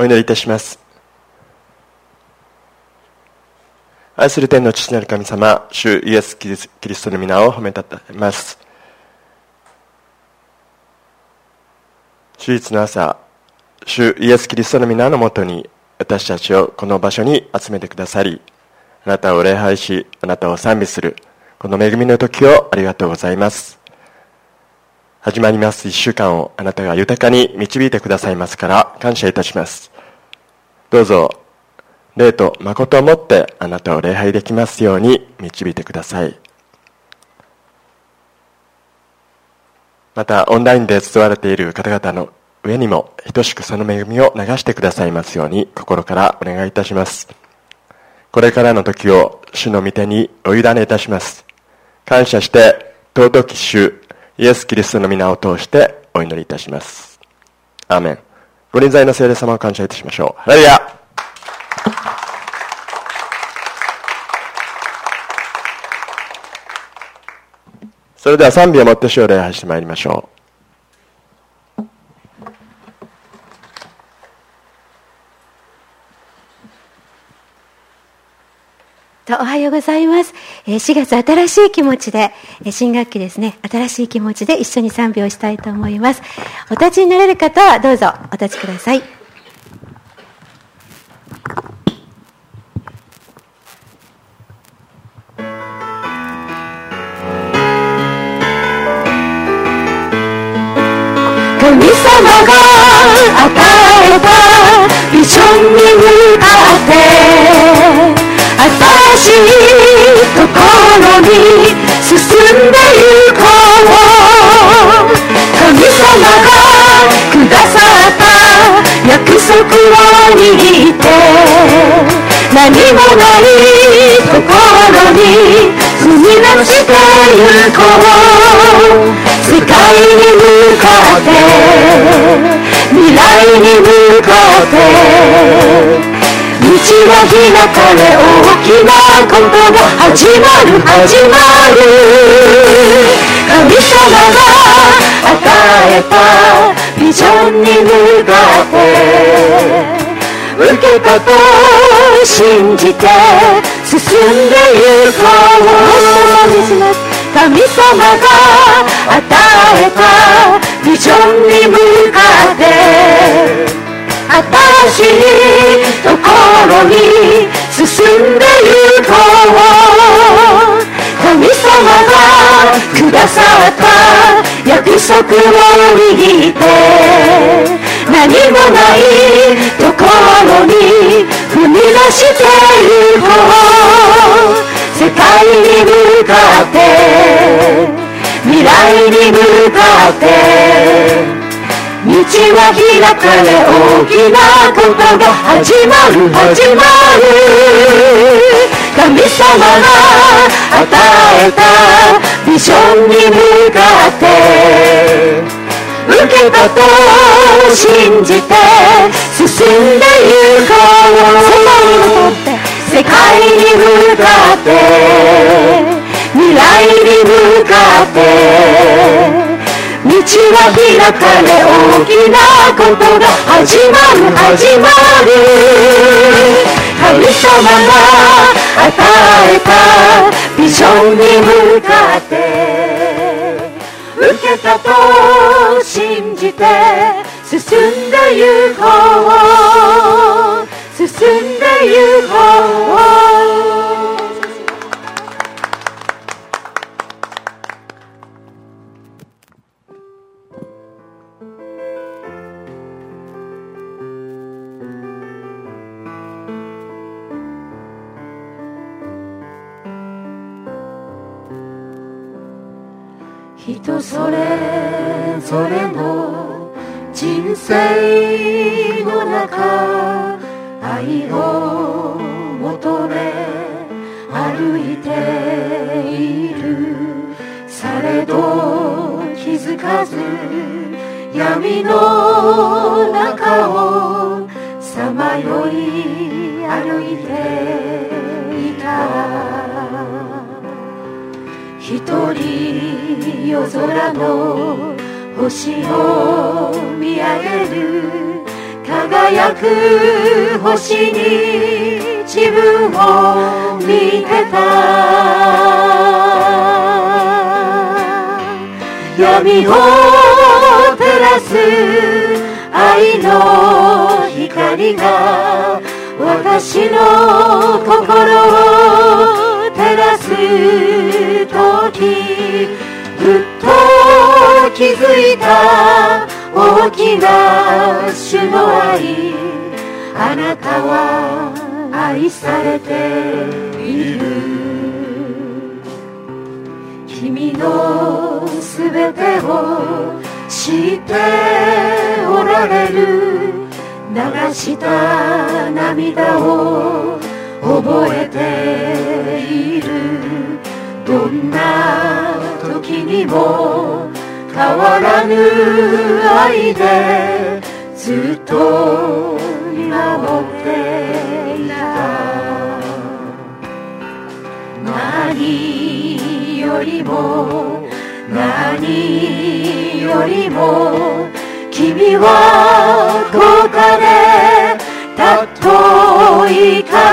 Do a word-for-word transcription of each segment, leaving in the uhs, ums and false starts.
お祈りいたします。愛する天の父なる神様、主イエス・キリストの皆を褒めたたえます。主日の朝、主イエス・キリストの皆のもとに私たちをこの場所に集めてくださり、あなたを礼拝し、あなたを賛美するこの恵みの時をありがとうございます。始まります一週間をあなたが豊かに導いてくださいますから感謝いたします。どうぞ霊と誠をもってあなたを礼拝できますように導いてください。またオンラインで集われている方々の上にも等しくその恵みを流してくださいますように心からお願いいたします。これからの時を主の御手にお委ねいたします。感謝して尊き主イエス・キリストの皆を通してお祈りいたします。アーメン。ご臨在の聖霊様を感謝いたしましょう。ハレルヤ。それでは賛美をもって主を礼拝してまいりましょう。 おはようございます。しがつ新しい気持ちで、新学期ですね、新しい気持ちで一緒に賛美をしたいと思います。お立ちになれる方はどうぞお立ちください。神様が与えたビジョンに向かって新しいところに進んでゆこう。神様がくださった約束を握って何もないところに踏み出してゆこう。世界に向かって未来に向かって道が開かれ大きなことが始まる始まる。神様が与えたビジョンに向かって受けたと信じて進んでゆこう。神様が与えたビジョンに向かって新しいところに進んでゆこう。神様がくださった約束を握って何もないところに踏み出してゆこう。世界に向かって未来に向かって道は開かれ大きなことが始まる始まる。神様が与えたビジョンに向かって受けたと信じて進んでゆこう。世界に向かって未来に向かって道は開かれ大きなことが始まる始まる。神様が与えたビジョンに向かって受けたと信じて進んでゆこう。進んでゆこう。人それぞれの人生の中愛を求め歩いている。されど気づかず闇の中をさまよい歩いていた。一人夜空の星を見上げる輝く星に自分を見てた。闇を照らす愛の光が私の心を照らすとき、ふっと気づいた大きな主の愛。あなたは愛されている。君のすべてを知っておられる。流した涙を覚えている。どんな時にも変わらぬ愛でずっと見守っていた。何よりも何よりも君は高価で尊いから。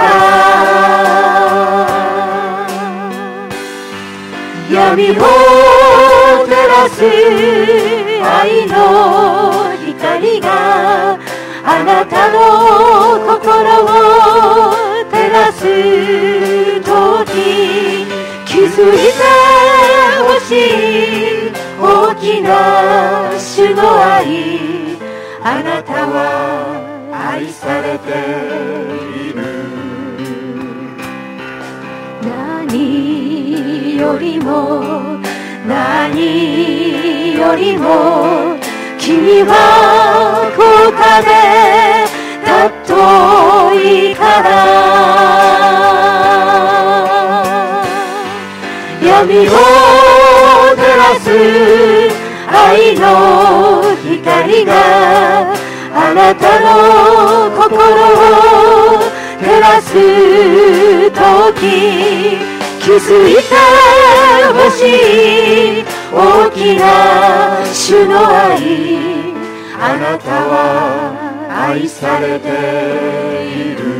闇を照らす愛の光があなたの心を照らすとき、気づいてほしい大きな主の愛。あなたは愛されている。何よりも何よりも君は高価で尊いから。闇を照らす愛の光があなたの心を照らすとき、気づいてほしい大きな主の愛。あなたは愛されている。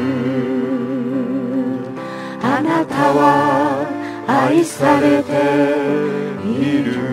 あなたは愛されている。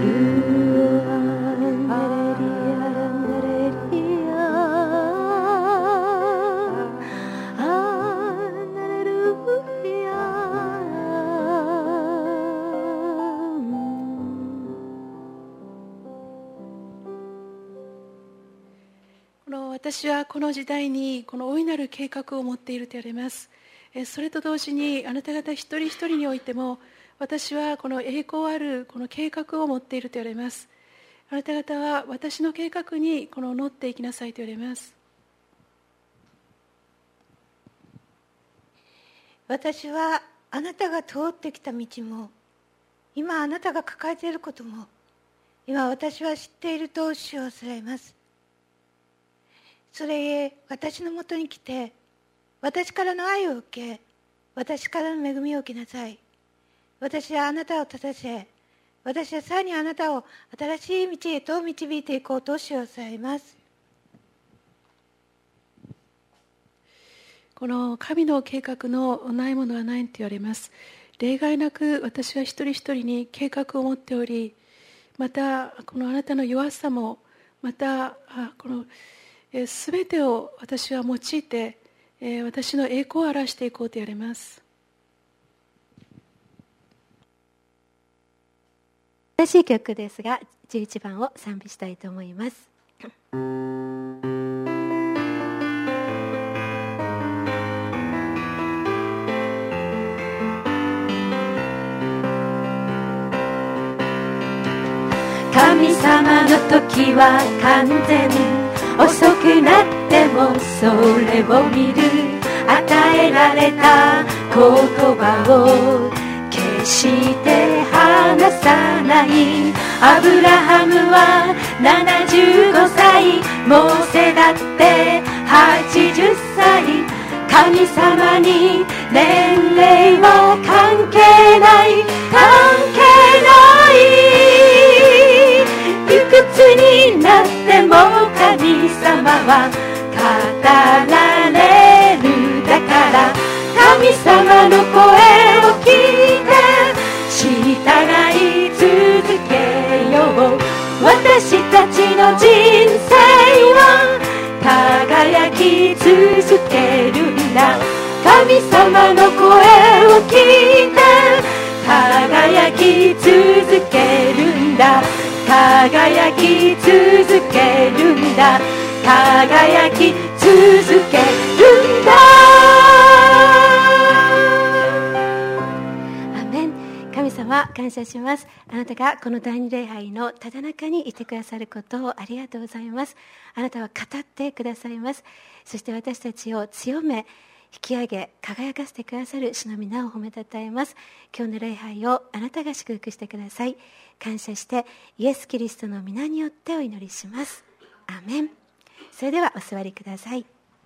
私はこの時代にこの大いなる計画を持っていると言われます。それと同時にあなた方一人一人においても、私はこの栄光あるこの計画を持っていると言われます。あなた方は私の計画にこの乗っていきなさいと言われます。 私はあなたが通ってきた道も、今あなたが抱えていることも、今私は知っていると主をされます。それゆえ私のもとに来て、私からの愛を受け、私からの恵みを受けなさい。私はあなたを立たせ、私はさらにあなたを新しい道へと導いていこうと主をされます。 この神の計画のないものはないと言われます。例外なく私は一人一人に計画を持っており、またこのあなたの弱さも、またこのすべてを私は用いて私の栄光を表していこうと言われます。 新しい曲ですが、じゅういちばんを賛美したいと思います。 神様の時は完全、遅くなってもそれを見る。与えられた言葉を決して離さない。アブラハムはななじゅうごさい、モーセだってはちじゅっさい。神様に年齢は関係ない、関係ない。いくつになっても神様は変られる。だから神様の声を聞いて従い続けよう。私たちの人生は輝き続けるんだ。神様の声を聞いて輝き続けるんだ。輝き続けるんだ。輝き続けるんだ。 アーメン。神様感謝します。あなたがこの第二礼拝のただ中にいてくださることをありがとうございます。あなたは語ってくださいます。そして私たちを強め引き上げ輝かせてくださる主の皆を褒めたたえます。今日の礼拝をあなたが祝福してください。感謝してイエス・キリストの皆によってお祈りします。アーメン。それではお座りください。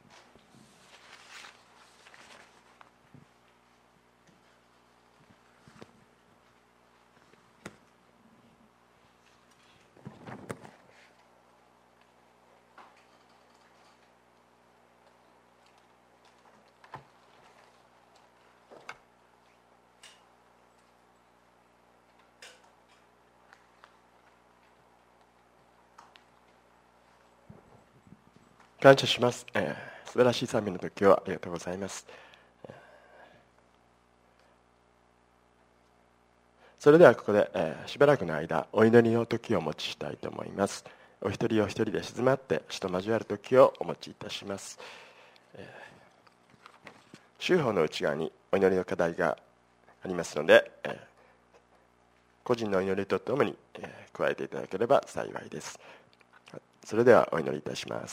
感謝します、えー、素晴らしい賛美の時をありがとうございます。それではここで、えー、しばらくの間お祈りの時をお持ちしたいと思います。お一人お一人で静まって主と交わる時をお持ちいたします。えー、宗法の内側にお祈りの課題がありますので、えー、個人のお祈りとともに、えー、加えていただければ幸いです。それではお祈りいたします。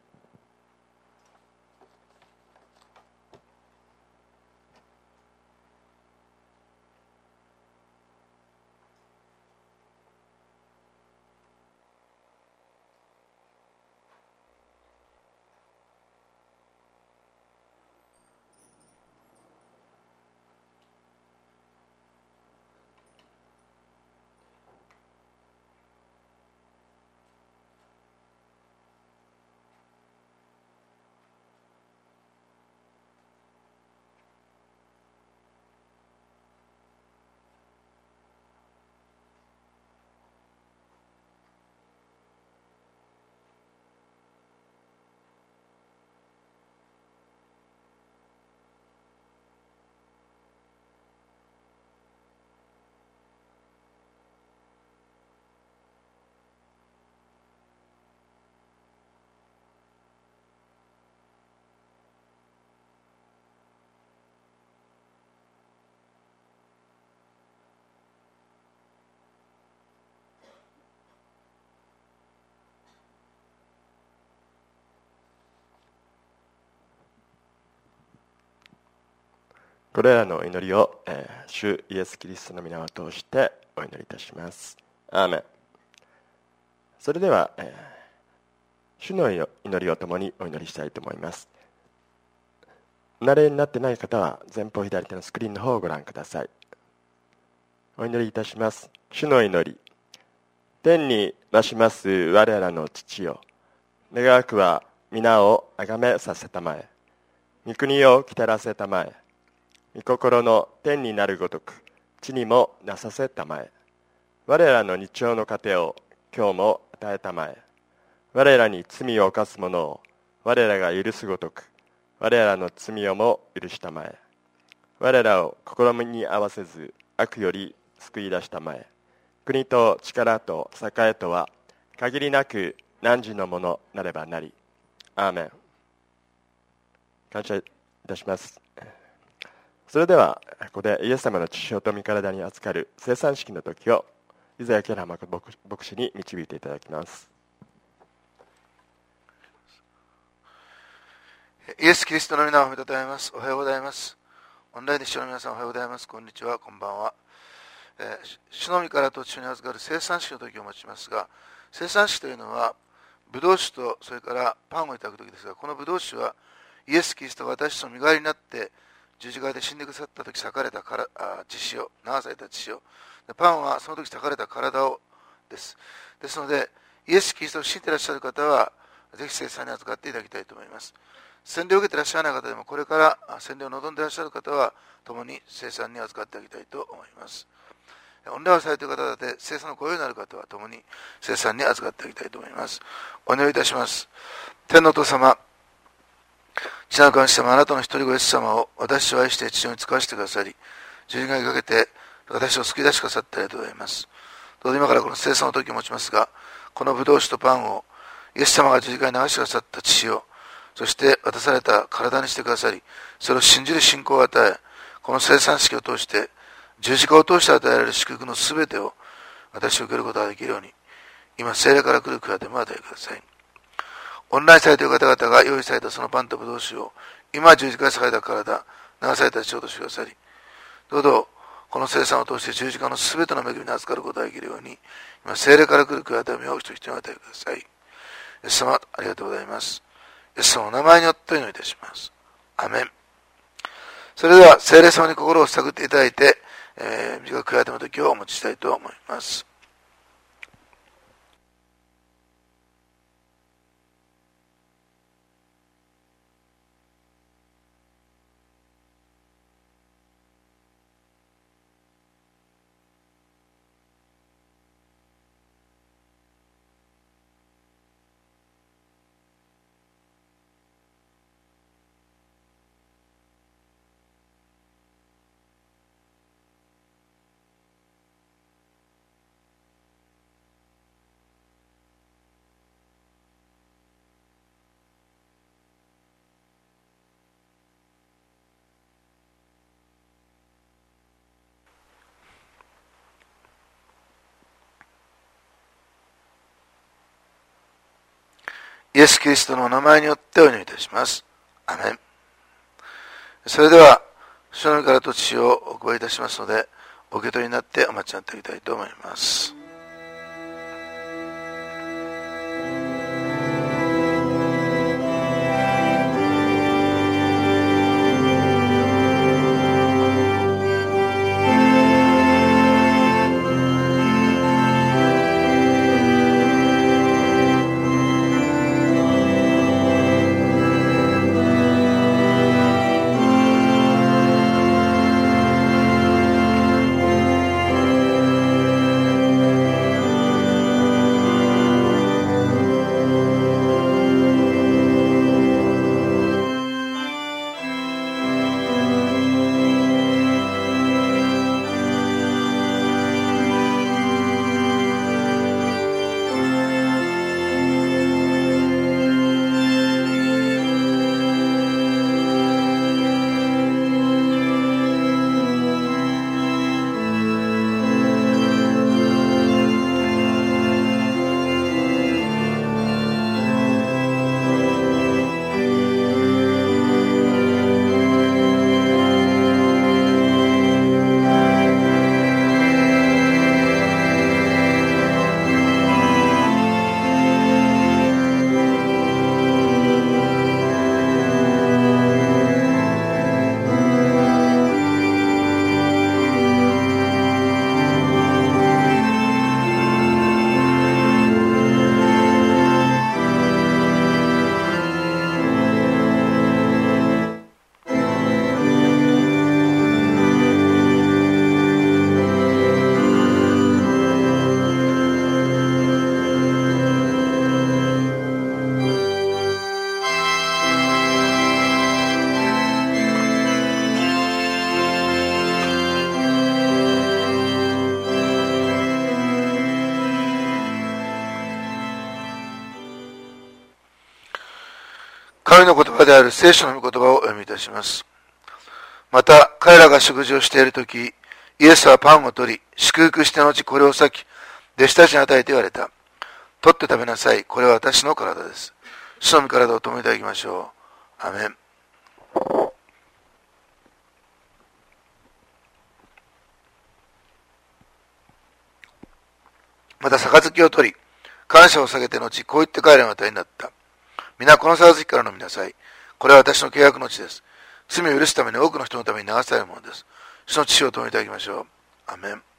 これらの祈りを、えー、主イエス・キリストの皆を通してお祈りいたします。アーメン。それでは、えー、主の祈りを共にお祈りしたいと思います。お慣れになってない方は前方左手のスクリーンの方をご覧ください。お祈りいたします。主の祈り。天に増します我らの父よ、願わくは皆をあがめさせたまえ、御国を来たらせたまえ、御心の天になるごとく地にもなさせたまえ、我らの日曜の糧を今日も与えたまえ、我らに罪を犯す者を我らが許すごとく我らの罪をも許したまえ、我らを試みに合わせず悪より救い出したまえ、国と力と栄とは限りなく汝のものなればなり。アーメン。感謝いたします。それではここでイエス様の血潮と身体に預かる聖餐式の時をイザヤケラマ牧師に導いていただきます。 イエス・キリストの皆を褒めたたえます。おはようございます。オンラインで一緒の皆さんおはようございます。こんにちは、こんばんは。えー、主の身からと血潮に預かる聖餐式の時を持ちますが、聖餐式というのはブドウ酒とそれからパンをいただく時ですが、このブドウ酒はイエス・キリストが私の身代わりになって十字架で死んでくださった時裂かれたからあ血潮、流された血潮、パンはその時裂かれた体をです。ですのでイエス・キリストを信じていらっしゃる方はぜひ聖餐に預かっていただきたいと思います。洗礼を受けていらっしゃらない方でも、これから洗礼を望んでいらっしゃる方は共に聖餐に預かっていただきたいと思います。オンラインをされている方で聖餐のご用意のある方は共に聖餐に預かっていただきたいと思います。お祈りいたします。天のお父様、父なる神様、あなたの一人子イエス様を私を愛して地上に使わせてくださり、十字架にかけて私を救い出してくださってありがとうございます。どうぞ今からこの聖餐の時を持ちますが、この葡萄酒とパンをイエス様が十字架に流してくださった血を、そして渡された体にしてくださり、それを信じる信仰を与え、この聖餐式を通して十字架を通して与えられる祝福のすべてを私を受けることができるように、今聖霊から来る下でも与えてください。オンラインされている方々が用意されたそのパンと葡萄酒を、今十字架にされた体、流された血をとしてくださり、どうぞこの聖餐を通して十字架のすべての恵みに預かることができるように、今聖霊から来る下でを一人一人に与えてください。イエス様、ありがとうございます。イエス様のお名前によってお祈りいたします。アメン。それでは聖霊様に心を探っていただいて、えー、短く加えての時をお持ちしたいと思います。イエス・キリストのお名前によってお祈りいたします。アメン。それでは、主の御からと血をお配りいたしますので、お受け取りになってお待ちになっていきたいと思います。神の言葉である聖書の御言葉をお読みいたします。また彼らが食事をしているとき、イエスはパンを取り、祝福して後これを裂き、弟子たちに与えて言われた。取って食べなさい。これは私の体です。主の御体を共にいただきましょう。アメン。また杯を取り、感謝を下げて後、こう言って彼らの与えになった。皆この杯から飲みなさい。これは私の契約の地です。罪を許すために多くの人のために流されるものです。主の血を共にいただきましょう。アメン。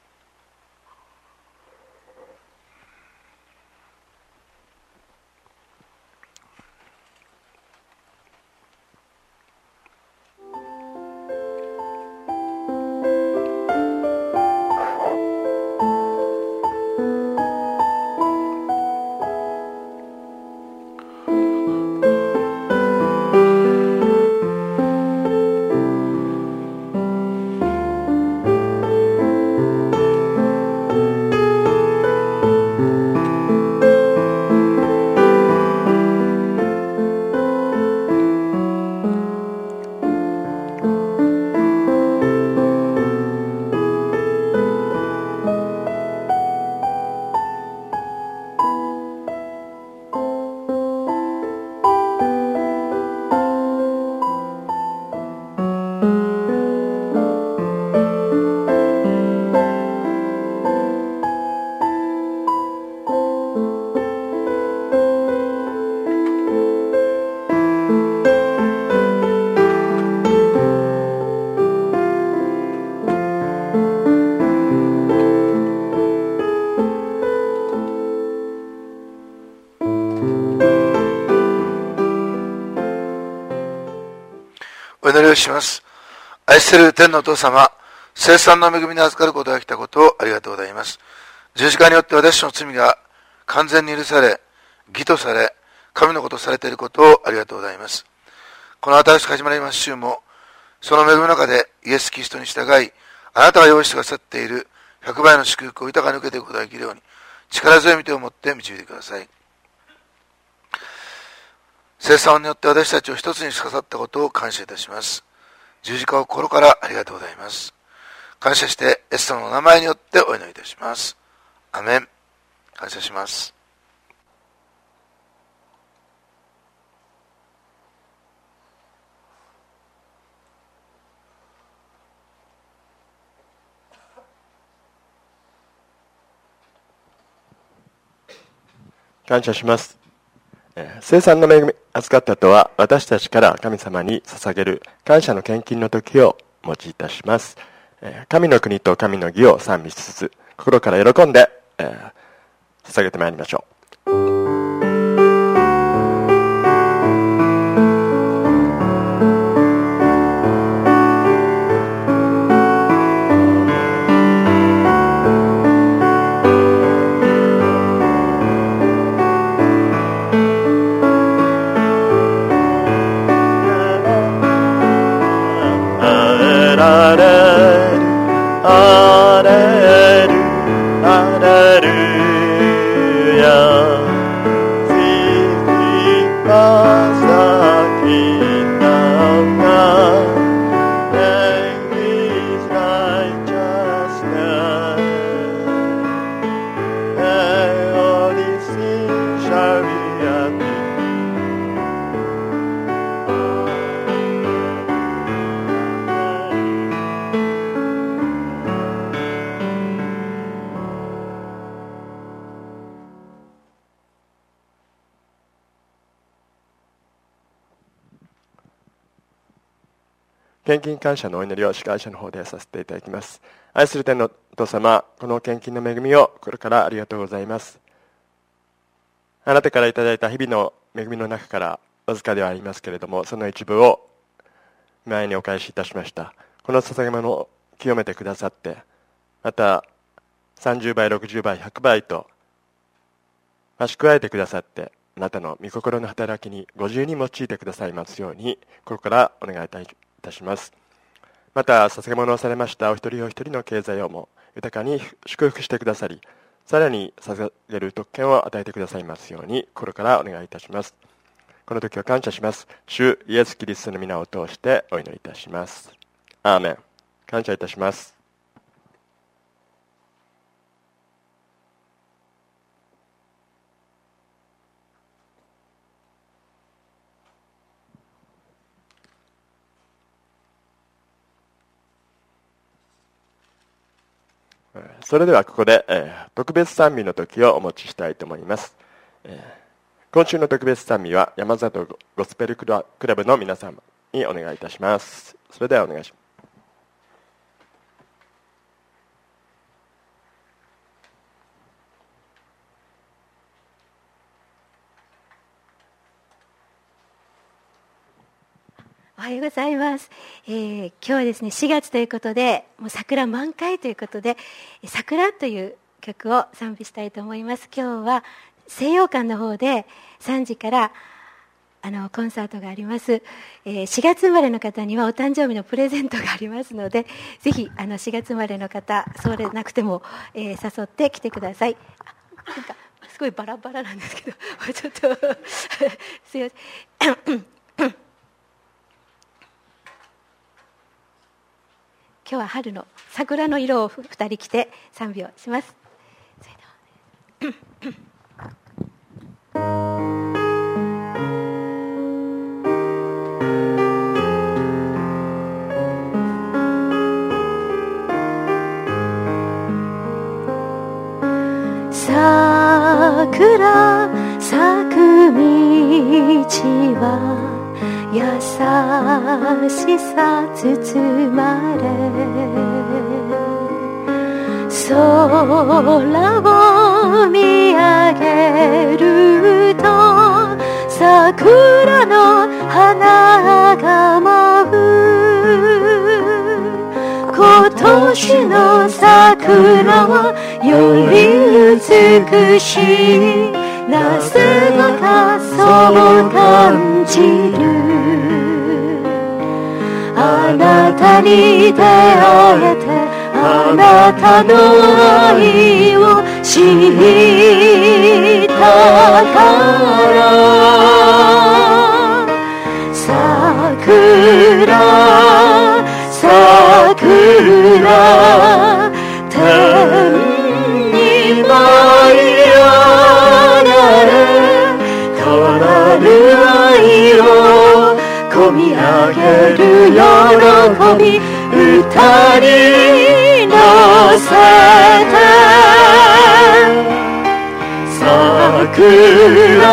礼します。愛する天のお父様、聖産の恵みに預かることができたことをありがとうございます。十字架によって私の罪が完全に許され、義とされ、神のことされていることをありがとうございます。この新しく始まります週も、その恵みの中でイエス・キリストに従い、あなたが用意してくださっているひゃくばいの祝福を豊かに受けていくことができるように、力強い御手を持って導いてください。聖産によって私たちを一つにしてくださったことを感謝いたします。十字架を心からありがとうございます。感謝してイエス様の名前によってお祈りいたします。アメン。感謝します。 感謝します。聖産の恵み預かったとは、私たちから神様に捧げる感謝の献金の時をお持ちいたします。神の国と神の義を賛美しつつ、心から喜んで、えー、捧げてまいりましょう。献金感謝のお祈りを司会者の方でさせていただきます。愛する天のお父様、この献金の恵みをこれからありがとうございます。あなたからいただいた日々の恵みの中からわずかではありますけれども、その一部を前にお返しいたしました。この捧げ物を清めてくださって、またさんじゅうばい、ろくじゅうばい、ひゃくばいと増し加えてくださって、あなたの御心の働きにご自由に用いてくださいますように、ここからお願いいたします。いたします。また捧げ物をされましたお一人お一人の経済をも豊かに祝福してくださり、さらに捧げる特権を与えてくださいますように心からお願いいたします。この時は感謝します。主イエス・キリストの皆を通してお祈りいたします。アーメン。感謝いたします。それではここで、えー、特別賛美の時をお持ちしたいと思います。えー、今週の特別賛美は山里ゴスペルクラブの皆様にお願いいたします。それではお願いします。 おはようございます、えー、今日はですねしがつということでもう桜満開ということで桜という曲を賛美したいと思います。今日は西洋館の方でさんじからあのコンサートがあります、えー、しがつ生まれの方にはお誕生日のプレゼントがありますので、ぜひあのしがつ生まれの方そうでなくても、えー、誘ってきてください。あなんかすごいバラバラなんですけどちょっとすいません今日は春の桜の色をふたり着て賛美をします。それでは桜咲く道は優しさ包まれ、空を見上げると桜の花が舞う。 年の桜はより美しい。なぜだかそう感じる。あなたに出会えて、あなたの愛を知ったから桜桜天に舞い上がる変わらぬ愛を込み上げる喜び歌に乗せて桜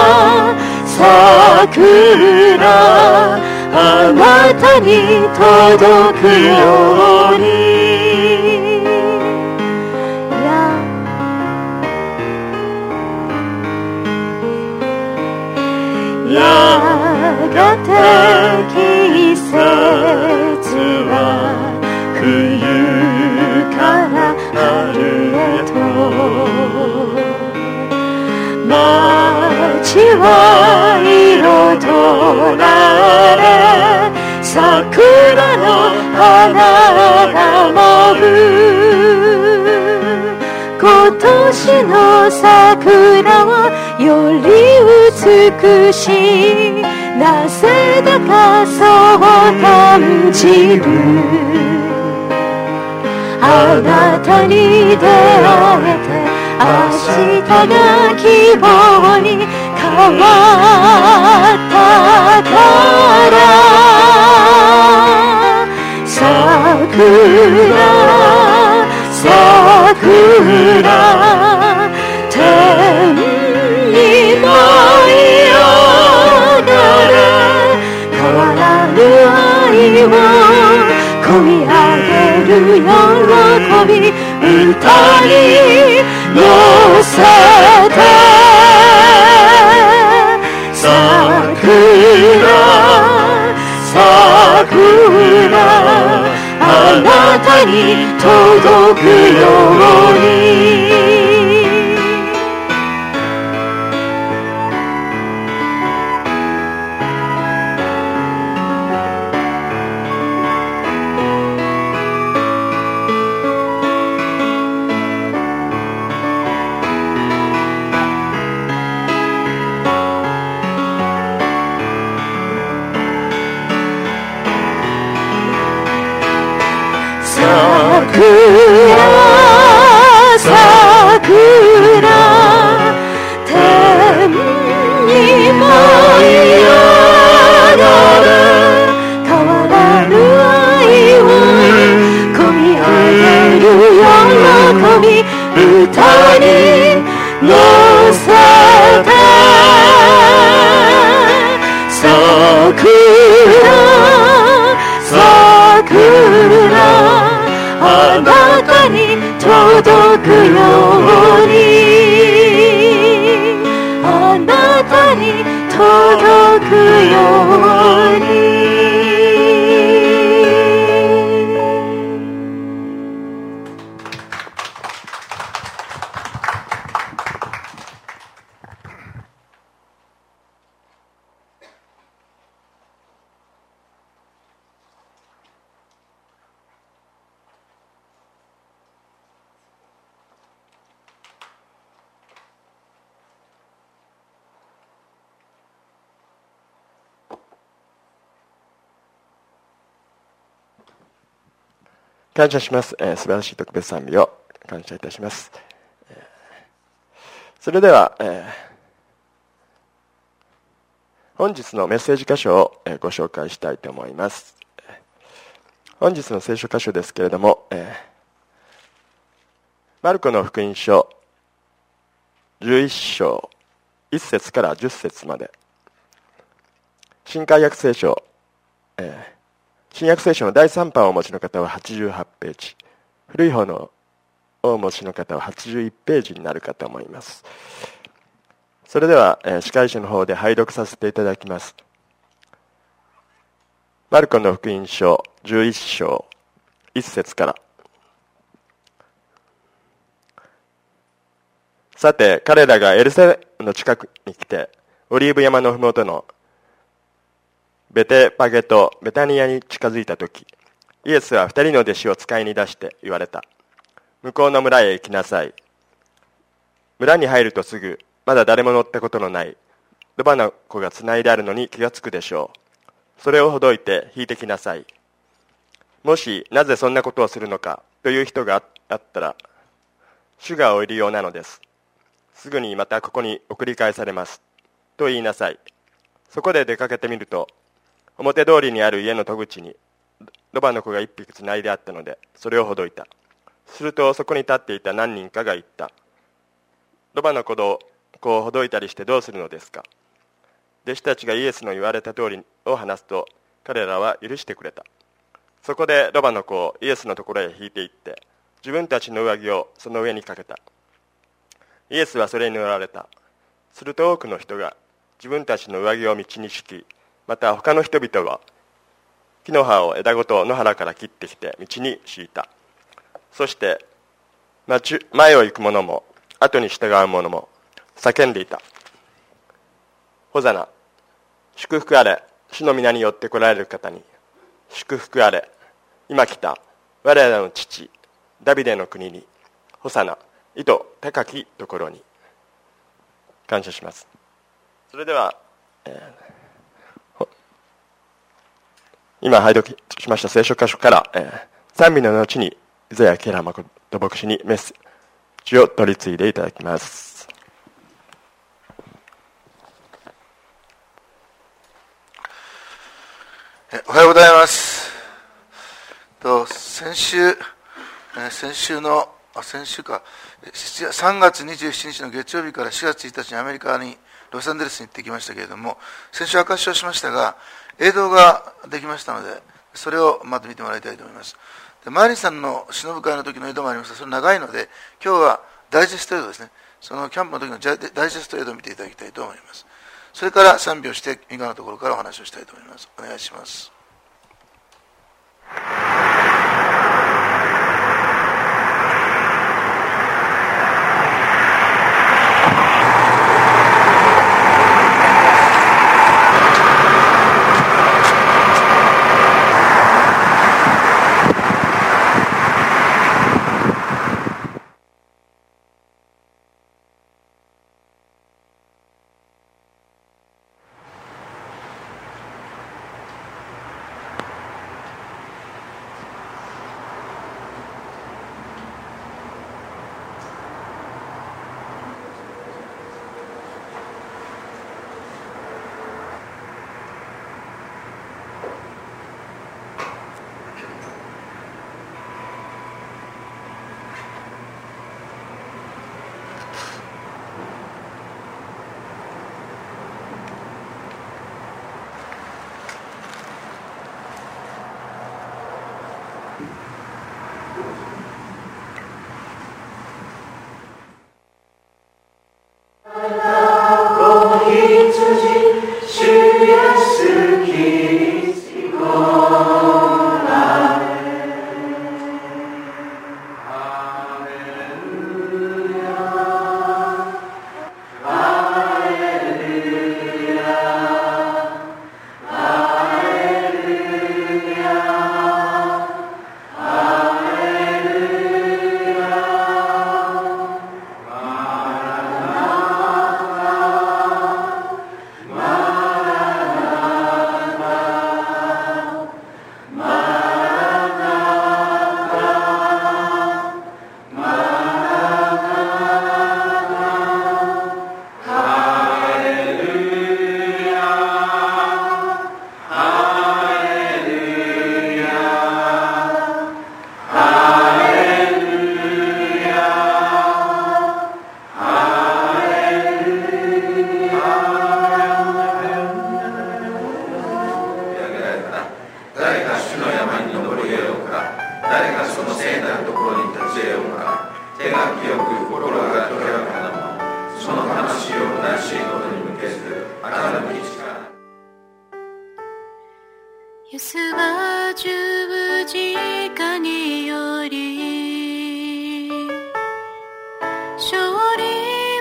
桜あなたに届くようにやがて季節は冬から春へと街は彩られ桜の花が舞う今年の桜はより美しいなぜだかそう感じるあなたに出会えて明日が希望に変わったから桜桜天に舞い上がる変わらぬ愛を込み上げる喜び歌に乗せて桜桜あなたに届くように桜桜天に舞い上がる変わらぬ愛を込み上げる喜び歌に乗せて桜桜あなたに届くようにあなたに届くように感謝します、えー、素晴らしい特別賛美を感謝いたします。それでは、えー、本日のメッセージ箇所を、えー、ご紹介したいと思います。本日の聖書箇所ですけれども、えー、マルコの福音書じゅういっ章いっ節からじゅっ節まで、新海約聖書、えー新約聖書のだいさん版をお持ちの方ははちじゅうはちページ、古い方のをお持ちの方ははちじゅういちページになるかと思います。それでは、えー、司会者の方で拝読させていただきます。マルコの福音書じゅういっ章いっ節からさて彼らがエルサレムの近くに来て、オリーブ山のふもとのベテパゲとベタニアに近づいたとき、イエスは二人の弟子を使いに出して言われた。向こうの村へ行きなさい。村に入るとすぐ、まだ誰も乗ったことのないロバの子がつないであるのに気がつくでしょう。それをほどいて引いてきなさい。もしなぜそんなことをするのかという人があったら、主がおいるようなのです。すぐにまたここに送り返されますと言いなさい。そこで出かけてみると、表通りにある家の戸口にロバの子が一匹つないであったので、それをほどいた。するとそこに立っていた何人かが言った。ロバの子をほどいたりしてどうするのですか。弟子たちがイエスの言われた通りを話すと、彼らは許してくれた。そこでロバの子をイエスのところへ引いていって、自分たちの上着をその上にかけた。イエスはそれに乗られた。すると多くの人が自分たちの上着を道に敷き、また他の人々は木の葉を枝ごと野原から切ってきて道に敷いた。そして前を行く者も後に従う者も叫んでいた。ホザナ、祝福あれ、主の皆によって来られる方に祝福あれ。今来た我らの父ダビデの国にホサナ、意図高きところに。感謝します。それでは、えー、今拝読しました聖書箇所から、えー、賛美の後にイザヤ・ケラー誠牧師にメッセージを取り継いでいただきます。 おはようございます。と先週先週の先週かさんがつにじゅうしちにちの月曜日からしがつついたちにアメリカにロサンゼルスに行ってきましたけれども、先週証しをしましたが映像ができましたので、それをまず見てもらいたいと思います。でマーリーさんの忍ぶ会の時の映像もありますが、それ長いので今日はダイジェスト映像ですね。そのキャンプの時のダイジェスト映像を見ていただきたいと思います。それから賛美をして以下のところからお話をしたいと思います。お願いします。 イエスは十字架により勝利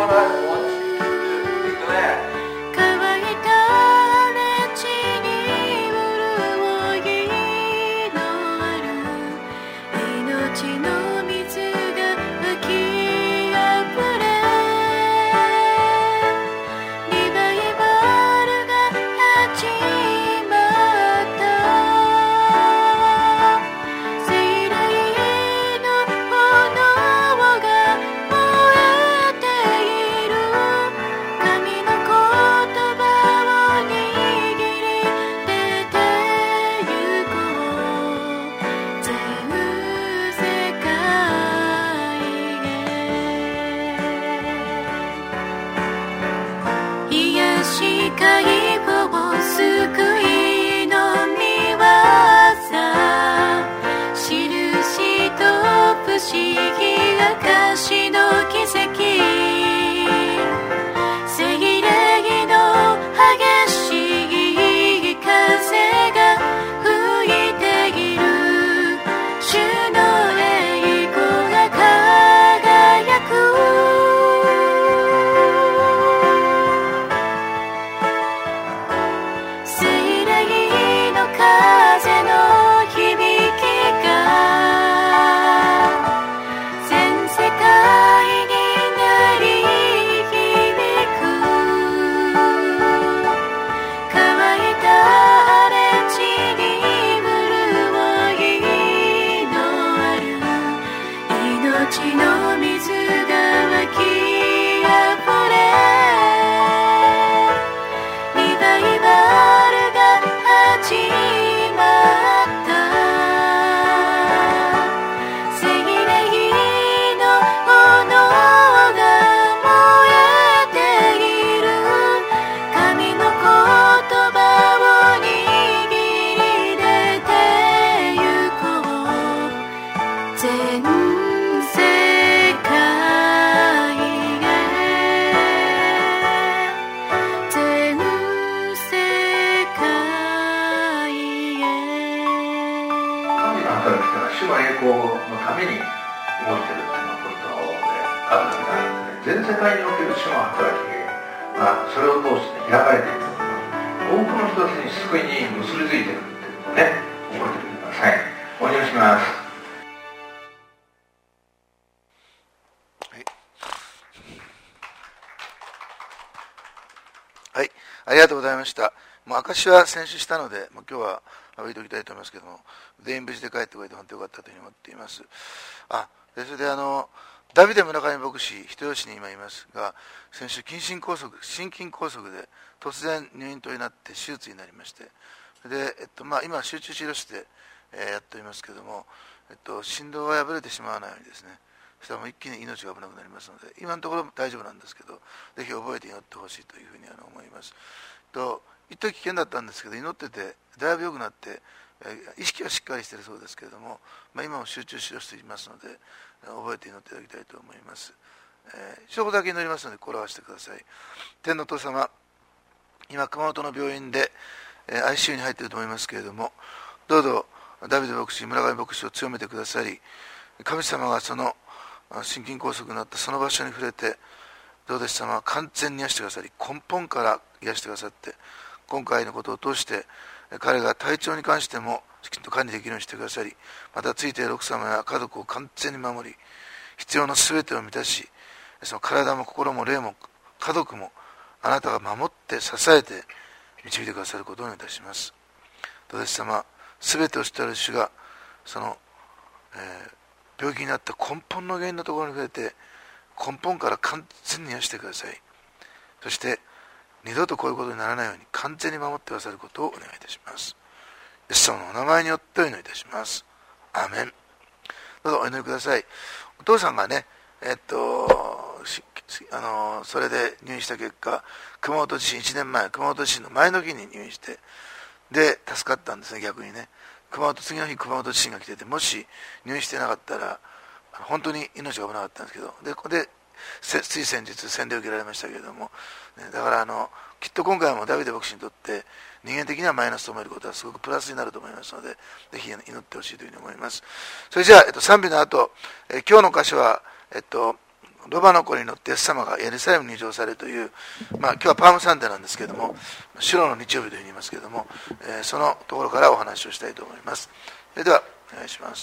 what I want you to declare. 乾いた荒地に潤いのある命の水が湧きあふれ、リバイバルが始まった。聖霊の炎が燃えている。神の言葉を握り出てゆこう。全世界へ。癒し解放救いの御業、印と不思議証の奇跡、聖霊の激しい風が吹いている。主の栄光が輝く。聖霊の風の響きが全世界に鳴り響く。乾いた荒れ地に潤いのある命の水が湧きあふれ、リバイバルが始まった。聖霊の炎が燃えている。神の言葉を握り出てゆこう。全世界へ。全世界へ。 神の働きから主の栄光のために動いてるっていうのがポイントであるわけなんですね。全世界における主の働きがそれを通して開かれている。多くの人たちに救いに結びついているっていうのをね、覚えておいてください。お願いします。 はい、ありがとうございました。もう証は先週したので、もう今日は置いておきたいと思いますけども、全員無事で帰ってこれて本当によかったというふうに思っています。あ、でそれであのダビデ村上牧師、人吉に今いますが、先週筋心梗塞、心筋梗塞で突然入院とになって手術になりまして、で、えっとまあ、今集中治療室で、えー、やっておりますけども、えっと、心臓が破れてしまわないようにですね、そしたらもう一気に命が危なくなりますので、今のところ大丈夫なんですけど、ぜひ覚えて祈ってほしいというふうにあの思います。と一時危険だったんですけど、祈っててだいぶ良くなって、えー、意識はしっかりしているそうですけれども、まあ、今も集中治療していますので、覚えて祈っていただきたいと思います。えー、一言だけ祈りますので心を合わせてください。天のお父様、今熊本の病院で、えー、アイシーユー に入っていると思いますけれども、どうぞダビデ牧師、村上牧師を強めてくださり、神様がその心筋梗塞になったその場所に触れて、どうです様は完全に癒してくださり、根本から癒してくださって、今回のことを通して彼が体調に関してもきちんと管理できるようにしてくださり、またついている奥様や家族を完全に守り、必要なすべてを満たし、その体も心も霊も家族もあなたが守って支えて導いてくださることをお願いいたします。どうです様、すべてを知っている主がその、えー、病気になった根本の原因のところに触れて、根本から完全に癒してください。そして二度とこういうことにならないように完全に守ってくださることをお願いいたします。イエス様のお名前によってお祈りいたします。アーメン。どうぞお祈りください。お父さんがね、えっとあのそれで入院した結果、熊本地震いちねんまえ、熊本地震の前の日に入院して、で助かったんですね。逆にね、熊本次の日熊本地震が来てて、もし入院してなかったら本当に命が危なかったんですけど、でここでつい先日洗礼を受けられましたけれども、ね、だからあのきっと今回もダビデ牧師にとって人間的にはマイナスと思えることはすごくプラスになると思いますので、ぜひ祈ってほしいというふうに思います。それじゃあ、えっと、賛美の後、え今日の箇所は、えっと、 ロバの子に乗ってイエス様がエルサレムに入場されるという、まあ、今日はパームサンデーなんですけれども、白の日曜日というふうに言いますけれども、えー、そのところからお話をしたいと思います。それではお願いします。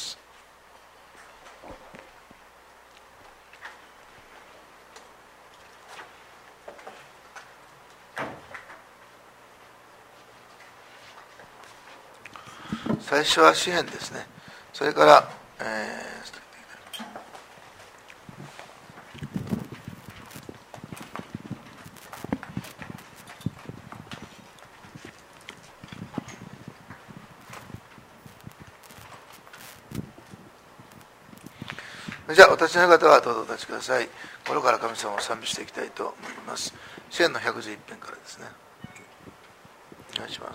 最初は詩編ですね。それから、えーじゃあ、お立ちの方はどうぞお立ちください。心から神様を賛美していきたいと思います。詩編のひゃくじゅういち編からですね。お願いします。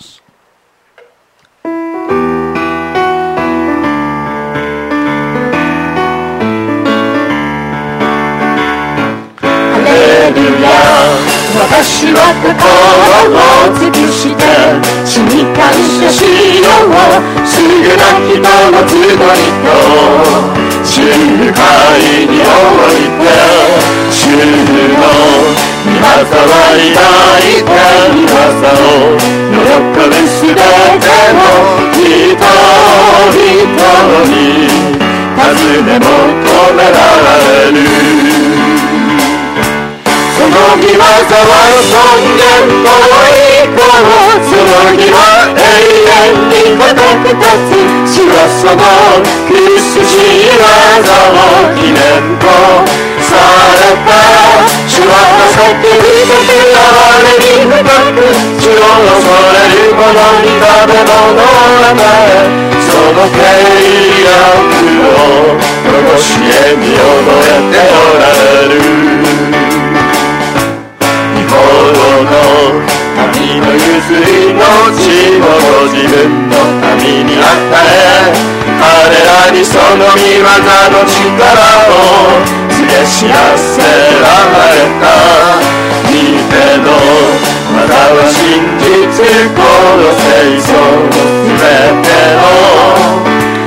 ハレルヤ、私は心を尽くして主に感謝しよう。すぐな人の集いと集会において主の御業は偉大で、御業を喜ぶすべての人々に尋ね求められる。その御業は尊厳と栄光、その義は永遠に固く立つ。主はその美しい技を記念とされた。主は情けにとき哀れに深く、主を恐れる者に食べ物を与え、その契約を残しえに覚えておられる。日頃の神の譲りの地を自分の民に与え、彼らにその御業の力を告げ知らせられた。見てのまたは真実、この聖書のすべての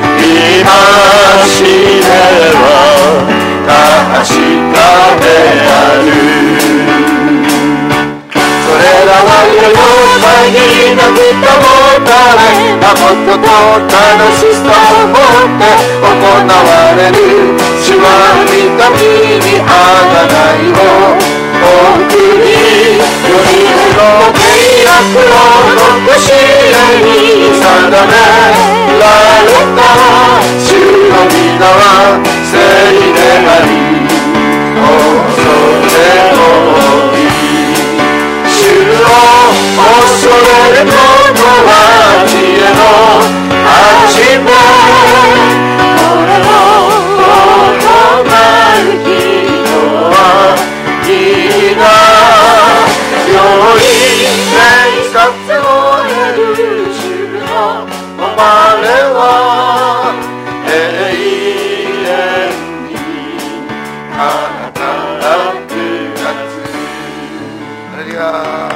戒めは確かである。それらは世の限りなく保たれ、守っと楽しさを持って行われる。主は御神に贖いを送り、よりの契約を残しえに定められた。主の皆は聖であり、恐れ多い。主を恐れることは知恵の始め。これを行う人はいいな。良い生活を得る主の誉れは永遠に高く立つ。ハレルヤ。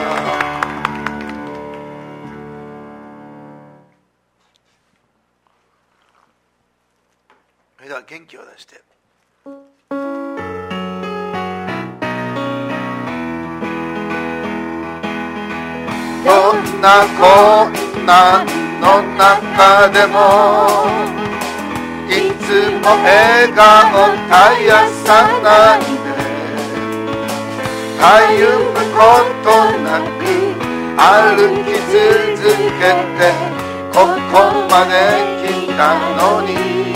それでは元気を出して、どんな困難の中でもいつも笑顔絶やさないで、歩むことなく歩き続けてここまで来たのに、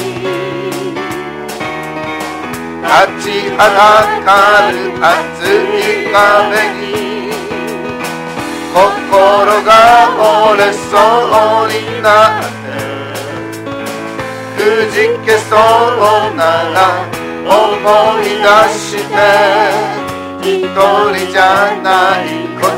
立ちはだかる熱い壁に心が折れそうになって、くじけそうなら思い出して、一人じゃないこと、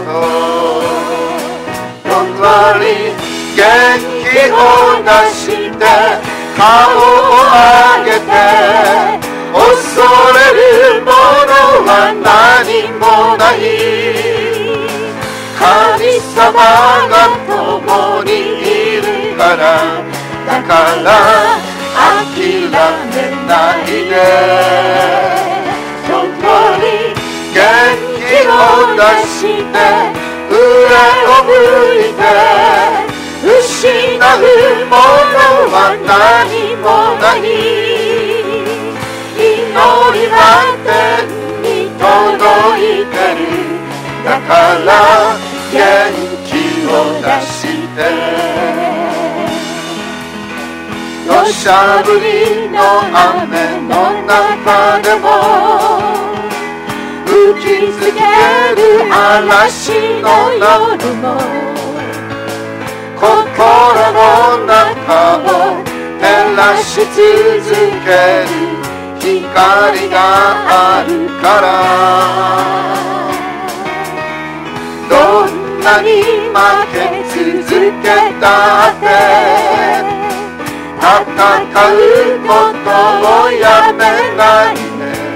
僕は元気を出して顔を上げて、恐れるものは何もない。神様が共にいるから、だから諦めないで。どこを出して上を向いて失うものは何もない祈りは天に届いてるだから元気を出して土砂降りの雨の中でも吹きつける嵐の夜も心の中を照らし続ける光があるからどんなに負け続けたって戦うことをやめないね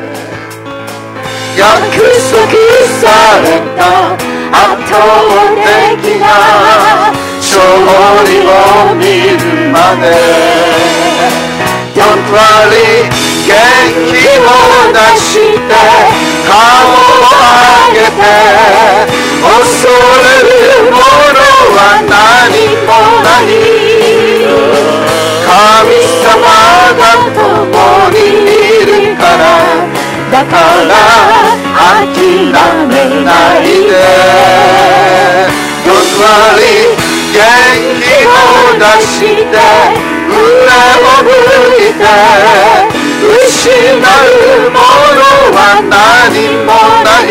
約束された圧倒的な勝利を見るまで Don't worry 元気を出して顔を上げて恐れるものは何もない神様が共にいるからだから諦めないで Don't worry 元気を出して上を向いて失うものは何もない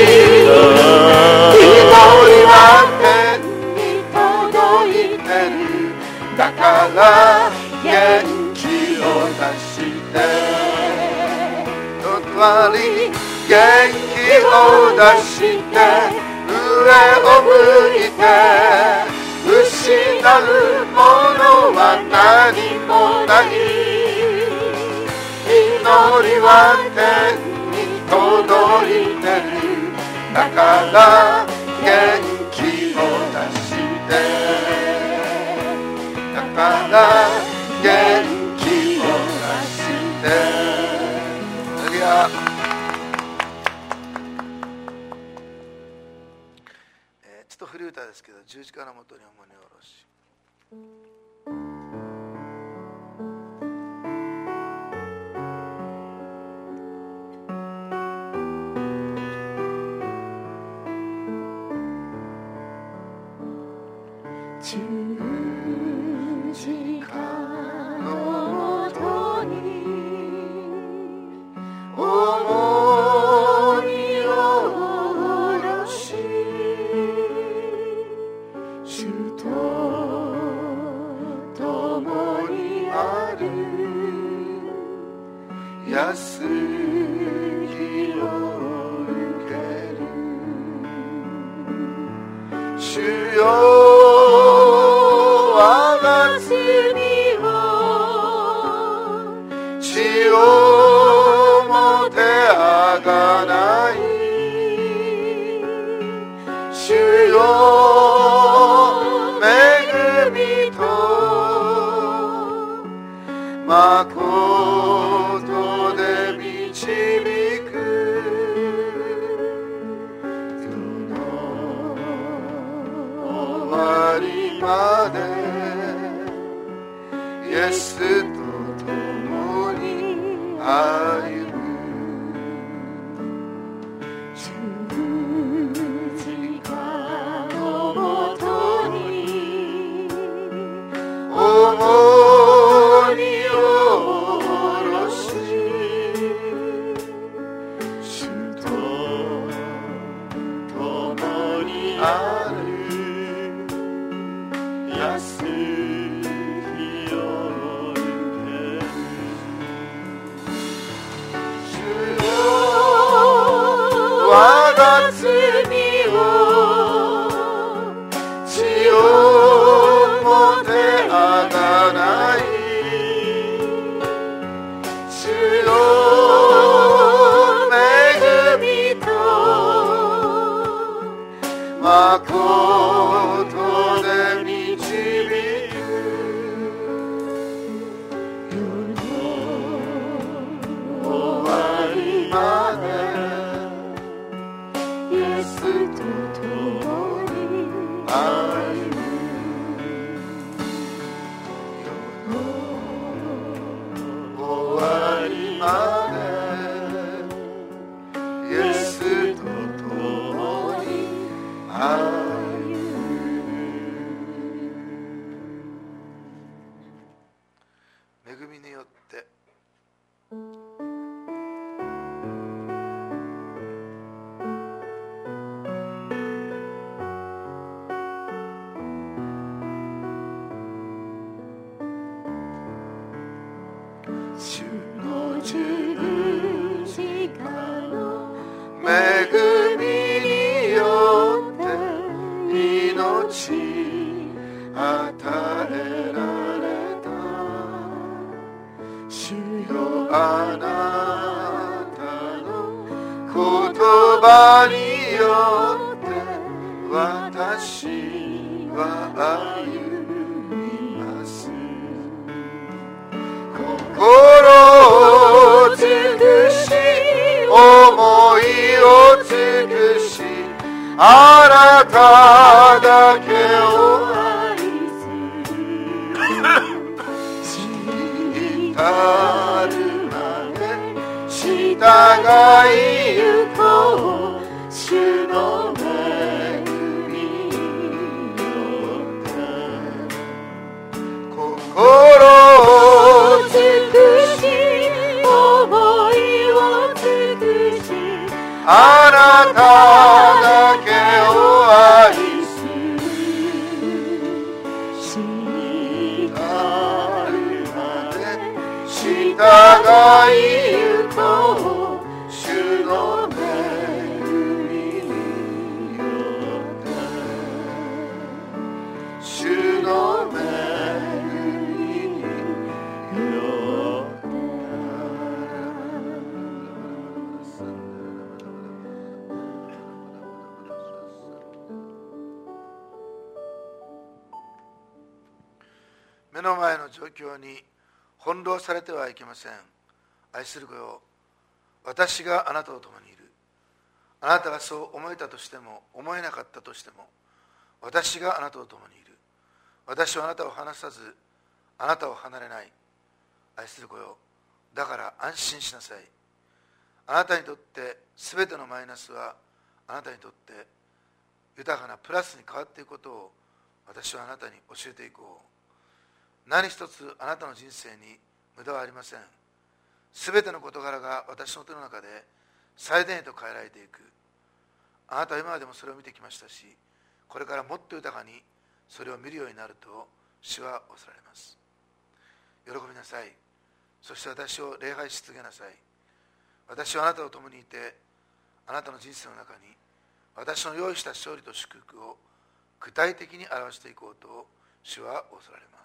祈りは天に届いてるだから元気を出してDon't worry 元気を出して上を向いて失うものは何もない祈りは天に届いてるだから元気を出してだから元気を出してハレルヤちょっと古い歌ですけど十字架のもとに重荷を下ろし十字架のもとに重荷を下ろし主と共にある安きを受ける主よ我が罪を血をもてあがない主よ恵みと誠で導く世の終わりまでイエスと共に歩む十字架のもとに重荷を下ろし主と共にある安きを受ける主よ我が罪を血をもてあがない主よ恵みと誠で導く世の終わりまでイ恵みによって命与えられた。主よあなたの言葉によって私は歩みます。心を尽くし思いを尽くしあなただけを愛する至るまで従いゆこう。主の恵みによって心を尽くし思いを尽くしあなただけを愛する至るまで従いゆこう。主の恵みによって主の恵みによって目の前の状況に翻弄されてはいけません。愛する子よ、私があなたと共にいる。あなたがそう思えたとしても思えなかったとしても私があなたと共にいる。私はあなたを離さずあなたを離れない。愛する子よ、だから安心しなさい。あなたにとってすべてのマイナスはあなたにとって豊かなプラスに変わっていくことを私はあなたに教えていこう。何一つあなたの人生に無駄はありません。すべての事柄が私の手の中で最善へと変えられていく。あなたは今までもそれを見てきましたし、これからもっと豊かにそれを見るようになると主はおっしゃられます。喜びなさい。そして私を礼拝し続けなさい。私はあなたと共にいて、あなたの人生の中に私の用意した勝利と祝福を具体的に表していこうと主はおっしゃられます。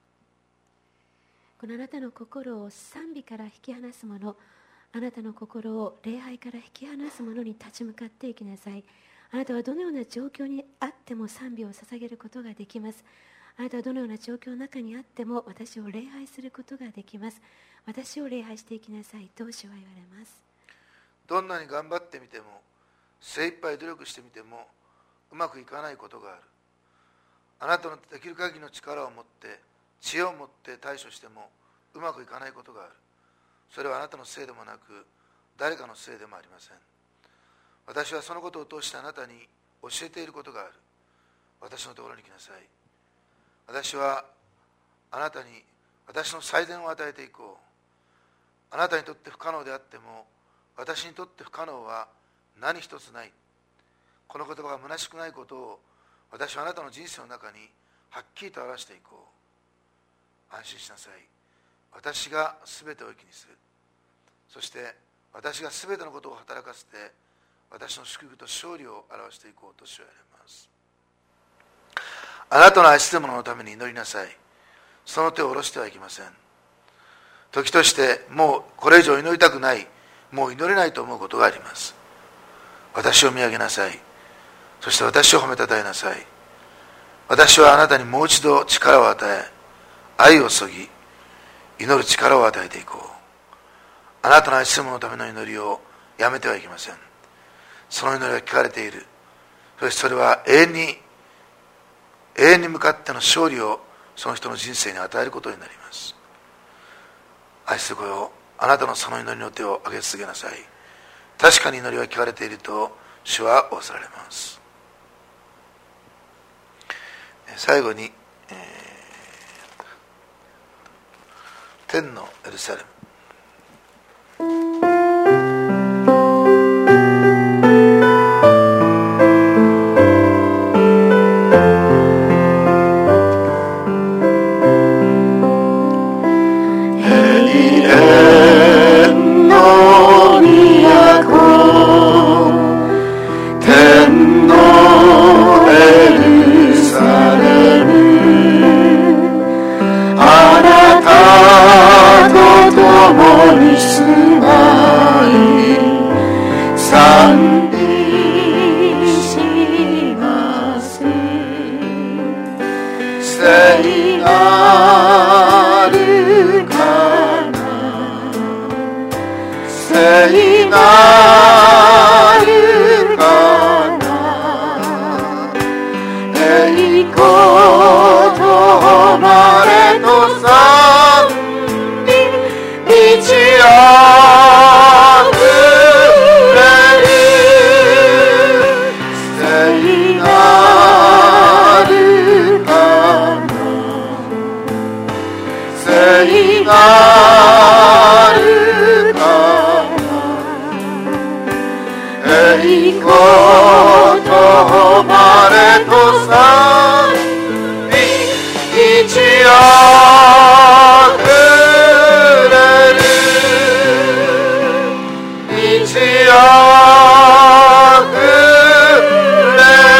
このあなたの心を賛美から引き離すもの、あなたの心を礼拝から引き離すものに立ち向かっていきなさい。あなたはどのような状況にあっても賛美を捧げることができます。あなたはどのような状況の中にあっても私を礼拝することができます。私を礼拝していきなさいと主は言われます。 どんなに頑張ってみても精一杯努力してみてもうまくいかないことがある。あなたのできる限りの力を持って知恵を持って対処してもうまくいかないことがある。それはあなたのせいでもなく誰かのせいでもありません。私はそのことを通してあなたに教えていることがある。私のところに来なさい。私はあなたに私の最善を与えていこう。あなたにとって不可能であっても私にとって不可能は何一つない。この言葉が虚しくないことを私はあなたの人生の中にはっきりと表していこう。安心しなさい。私が全てを益にする。そして私が全てのことを働かせて私の祝福と勝利を表していこうと主は言われます。あなたの愛する者のために祈りなさい。その手を下ろしてはいけません。時としてもうこれ以上祈りたくない、もう祈れないと思うことがあります。私を見上げなさい。そして私を褒めたたえなさい。私はあなたにもう一度力を与え、愛を注ぎ、祈る力を与えていこう。あなたの愛する者のための祈りをやめてはいけません。その祈りは聞かれている。そしてそれは永遠に永遠に向かっての勝利をその人の人生に与えることになります。愛する子よ、あなたのその祈りの手を挙げ続けなさい。確かに祈りは聞かれていると主は仰せられます。最後に、えー、天のエルサレム、 永遠の都栄光と誉れと賛美満ち溢れる満ち溢れ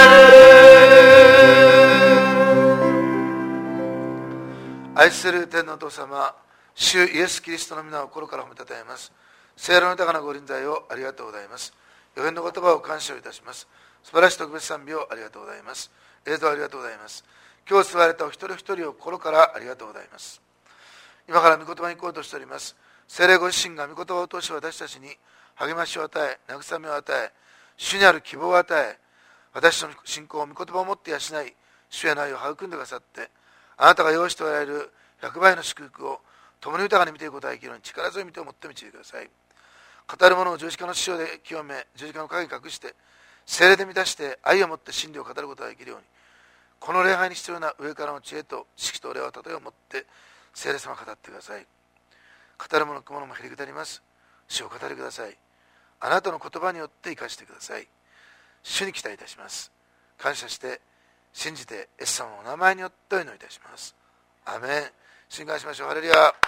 る。愛する天のお父様、主イエス・キリストの皆を心から褒めたたえます。聖霊の豊かなご臨在をありがとうございます。予言の言葉を感謝いたします。素晴らしい特別賛美をありがとうございます。映像ありがとうございます。今日救われたお一人一人を心からありがとうございます。今から御言葉に行こうとしております。聖霊ご自身が御言葉を通し私たちに励ましを与え、慰めを与え、主にある希望を与え、私の信仰を御言葉を持って養い、主への愛を育んでくださって、あなたが用意しておられる百倍の祝福を共に豊かに見ていくことができるように力強い見てを持って導いてください。語る者を十字架の塩で清め、十字架の影に隠して、聖霊で満たして愛を持って真理を語ることができるように、この礼拝に必要な上からの知恵と知識と礼は例えを持って聖霊様を語ってください。語る者雲のもへりくだります。主を語りください。あなたの言葉によって生かしてください。主に期待いたします。感謝して信じてイエス様のお名前によってお祈りいたします。アメン。信願しましょう。ハレルヤ。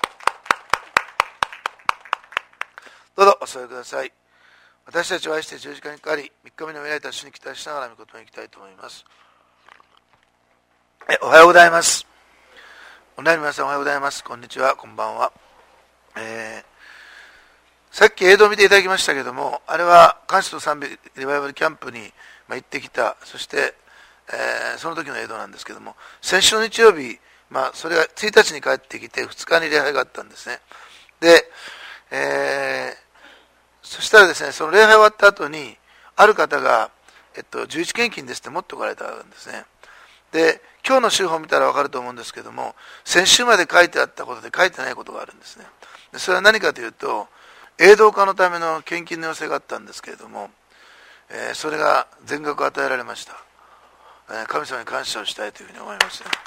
どうぞお座りください。私たちを愛して十字架にかかり、みっかめの未来た主に期待しながら御言葉に行きたいと思います。えおはようございます。オンラインの皆さんおはようございます。こんにちは、こんばんは。えー、さっき映像を見ていただきましたけども、あれは感謝と賛美リバイバルキャンプに行ってきた、そして、えー、その時の映像なんですけども、先週の日曜日、まあ、それがついたちに帰ってきてふつかに礼拝があったんですね。で、えーそしたらですね、その礼拝終わった後に、ある方が、えっと、十一献金ですって持っておかれたんですね。で、今日の週報を見たら分かると思うんですけども、先週まで書いてあったことで書いてないことがあるんですね。でそれは何かというと、映像化のための献金の要請があったんですけれども、えー、それが全額与えられました。えー、神様に感謝をしたいというふうに思いますね。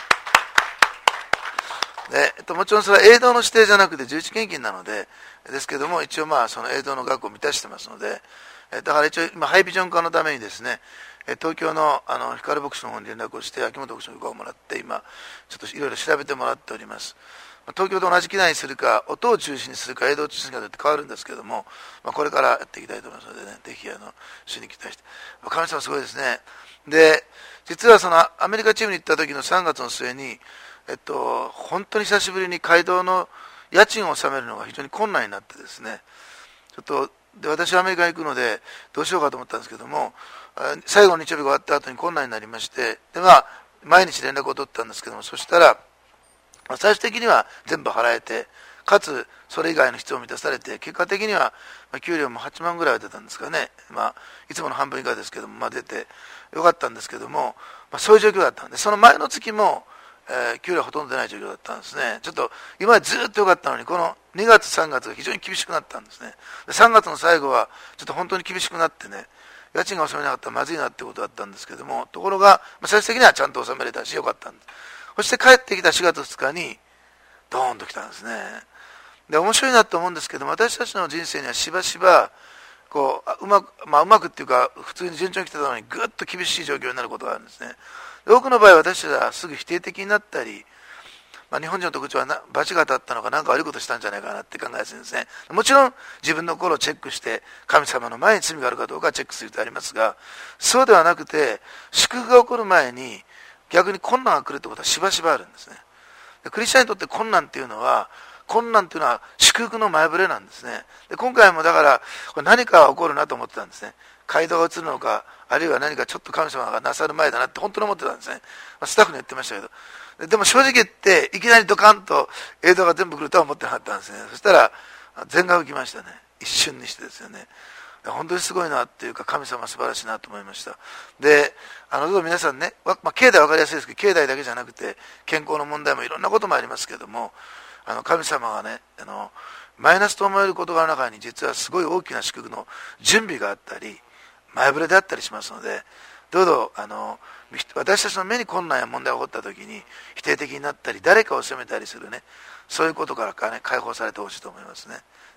でえっと、もちろんそれは映像の指定じゃなくて十一献金なのでですけども、一応まあその映像の額を満たしてますので、だから一応今ハイビジョン化のためにですね、東京のあの光牧師の方に連絡をして秋元牧師の許可をもらって今ちょっといろいろ調べてもらっております。東京と同じ機内にするか音を中心にするか映像を中心にするかって変わるんですけども、まあ、これからやっていきたいと思いますのでね、ぜひあの主に期待して、神様すごいですね。で実はそのアメリカチームに行った時のさんがつの末にえっと、本当に久しぶりに街道の家賃を納めるのが非常に困難になってですね、ちょっとで私はアメリカに行くのでどうしようかと思ったんですけども、最後の日曜日が終わった後に困難になりまして、で、まあ、毎日連絡を取ったんですけども、そしたら最終的には全部払えて、かつそれ以外の必要を満たされて、結果的には給料もはちまんぐらいは出たんですかね、まあ、いつもの半分以下ですけども、まあ、出てよかったんですけども、まあ、そういう状況だったんで、その前の月もえー、給料はほとんど出ない状況だったんですね。ちょっと今までずっと良かったのに、このにがつさんがつが非常に厳しくなったんですね。でさんがつの最後はちょっと本当に厳しくなってね、家賃が納めなかったらまずいなってことだったんですけども、ところが、まあ、最終的にはちゃんと納めれたし良かったんです。そして帰ってきたしがつふつかにドーンと来たんですね。で面白いなと思うんですけども、私たちの人生にはしばしばこううまく、まあ、うまくっていうか普通に順調に来てたのにぐっと厳しい状況になることがあるんですね。多くの場合私たちはすぐ否定的になったり、まあ、日本人の特徴はな罰が当たったのか何か悪いことしたんじゃないかなって考えやすいんですね。もちろん自分の心をチェックして神様の前に罪があるかどうかチェックする必要がありますが、そうではなくて祝福が起こる前に逆に困難が来るってことはしばしばあるんですね。でクリスチャンにとって困難っていうのは困難っていうのは祝福の前触れなんですね。で今回もだからこれ何かが起こるなと思ってたんですね。街道が映るのか、あるいは何かちょっと神様がなさる前だなって本当に思ってたんですね。スタッフに言ってましたけど、でも正直言っていきなりドカンと映像が全部来るとは思ってなかったんですね。そしたら全額来ましたね、一瞬にしてですよね。本当にすごいなっていうか、神様は素晴らしいなと思いました。で、あのどうぞ皆さんね、まあ、境内は分かりやすいですけど、境内だけじゃなくて健康の問題もいろんなこともありますけども、あの神様がね、あのマイナスと思える事柄の中に実はすごい大きな祝福の準備があったり前触れであったりしますので、どうぞあの私たちの目に困難や問題が起こった時に否定的になったり誰かを責めたりするね、そういうことからか、ね、解放されてほしいと思いますね。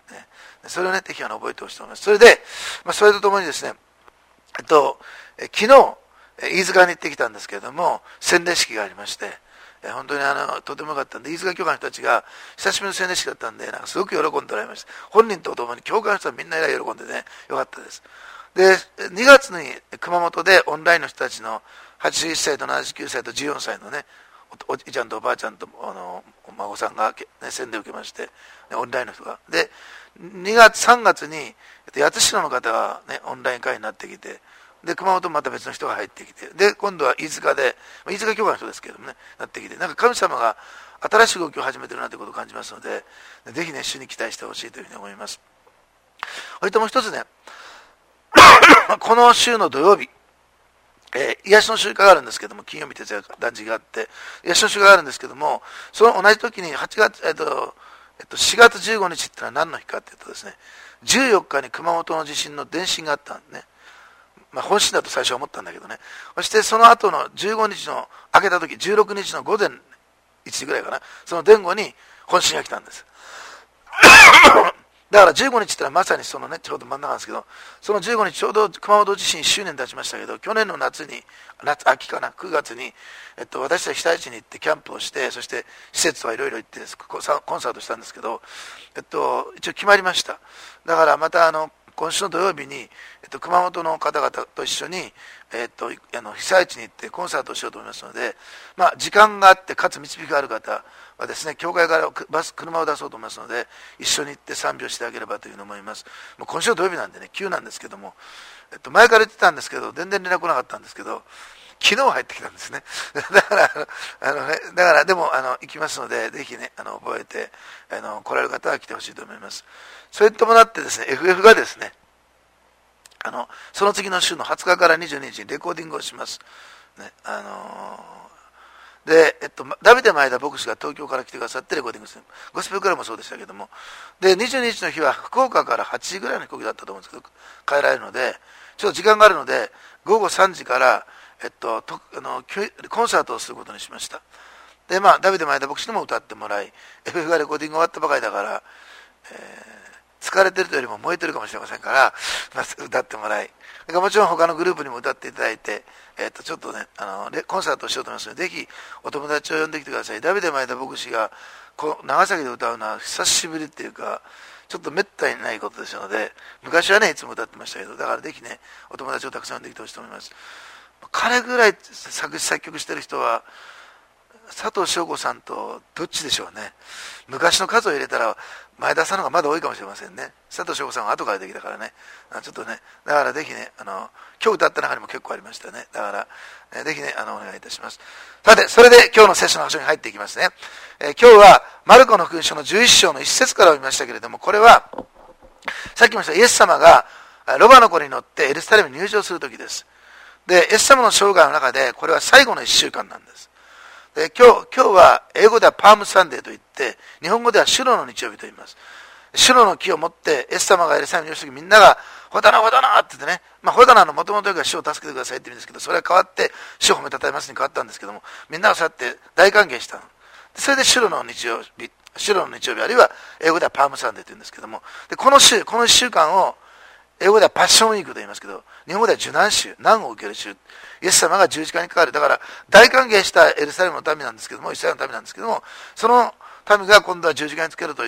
ね、それをね、適宜覚えてほしいと思います。それで、まあ、それとともにですね、えっと、え昨日、飯塚に行ってきたんですけれども、洗礼式がありまして、え本当にあのとてもよかったんで、飯塚教会の人たちが久しぶりの洗礼式だったんで、なんかすごく喜んでおられました。本人とともに教会の人はみんな喜んでね、よかったです。で、にがつに熊本でオンラインの人たちのはちじゅういっさいとななじゅうきゅうさいとじゅうよんさいのね、おじいちゃんとおばあちゃんとあのお孫さんが、ね、洗礼を受けまして、オンラインの人が。で、にがつ、さんがつに八代の方が、ね、オンライン会になってきて、で、熊本また別の人が入ってきて、で、今度は飯塚で、飯塚教会の人ですけれどもね、なってきて、なんか神様が新しい動きを始めてるなということを感じますので、ぜひね、主に期待してほしいというふうに思います。それともう一つね、この週の土曜日、えー、癒しの集会があるんですけども、金曜日徹夜断食があって、癒しの集会があるんですけども、その同じ時にはちがつ、えっと、えっと、しがつじゅうごにちってのは何の日かっていうとですね、じゅうよっかに熊本の地震の電信があったんですね。まあ、本震だと最初は思ったんだけどね。そしてその後のじゅうごにちの明けた時、じゅうろくにちの午前いちじぐらいかな、その前後に本震が来たんです。だからじゅうごにちってのはまさにそのね、ちょうど真ん中なんですけど、そのじゅうごにちちょうど熊本地震いっしゅうねん経ちましたけど、去年の夏に、夏、秋かな、くがつに、えっと、私たち被災地に行ってキャンプをして、そして施設とかいろいろ行ってコンサートしたんですけど、えっと、一応決まりました。だからまたあの、今週の土曜日に、えっと、熊本の方々と一緒に、えっと、あの被災地に行ってコンサートをしようと思いますので、まあ、時間があってかつ導きがある方はですね、教会からバス車を出そうと思いますので、一緒に行って賛美をしてあげればというふうに思います。もう今週の土曜日なんでね、急なんですけども、えっと、前から言ってたんですけど、全然連絡来なかったんですけど、昨日入ってきたんですね。だからあのね、だからでもあの行きますので、ぜひね、あの覚えてあの来られる方は来てほしいと思います。それに伴ってですね、エフエフ がですね、あのその次の週のはつかからにじゅうににちにレコーディングをします。ね、あのー、で、えっと、ダビデ前田牧師が東京から来てくださってレコーディングする。ゴスペルクラブもそうでしたけども。で、にじゅうににちの日は福岡からはちじぐらいの飛行機だったと思うんですけど、帰られるので、ちょっと時間があるので、ごごさんじから、えっと、とあのコンサートをすることにしました。で、まあ、ダビデ前田牧師にも歌ってもらい、エフエフ がレコーディング終わったばかりだから、えー疲れてるというよりも燃えてるかもしれませんから、まあ、歌ってもらい、もちろん他のグループにも歌っていただいて、えー、とちょっとねあのコンサートをしようと思いますので、ぜひお友達を呼んできてください。ダビデ前田牧師がこう長崎で歌うのは久しぶりっていうか、ちょっとめったにないことですので、昔はねいつも歌ってましたけど、だからぜひねお友達をたくさん呼んできてほしいと思います。彼ぐらい作詞作曲してる人は佐藤翔子さんとどっちでしょうね。昔の数を入れたら前田さんの方がまだ多いかもしれませんね。佐藤翔子さんは後からできたからね、ちょっとね、だからぜひね、あの今日歌った中にも結構ありましたね。だから、えー、ぜひねあのお願いいたします。さて、それで今日の聖書の箇所に入っていきますね。えー、今日はマルコの福音書のじゅういっしょうのいっせつからを見ましたけれども、これはさっきも言いましたイエス様がロバの子に乗ってエルサレムに入場する時です。で、イエス様の生涯の中でこれは最後のいっしゅうかんなんです。で 今日、今日は英語ではパームサンデーといって、日本語ではシュロの日曜日と言います。シュロの木を持ってイエス様がエルサレムに入る時、みんながホダナホダナって言ってね、まあ、ホダナのもともとが主を助けてくださいって言うんですけど、それは変わって主を褒めたたえますに変わったんですけども、みんながそうやって大歓迎したの。それでシュロの日曜日、シュロの日曜日、あるいは英語ではパームサンデーと言うんですけども、でこの週、このいっしゅうかんを英語ではパッションウィークと言いますけど、日本語では受難週、難を受ける週、イエス様が十字架にかかる。だから大歓迎したエルサレムの民なんですけども、イスラエルの民なんですけども、その民が今度は十字架につけると言って、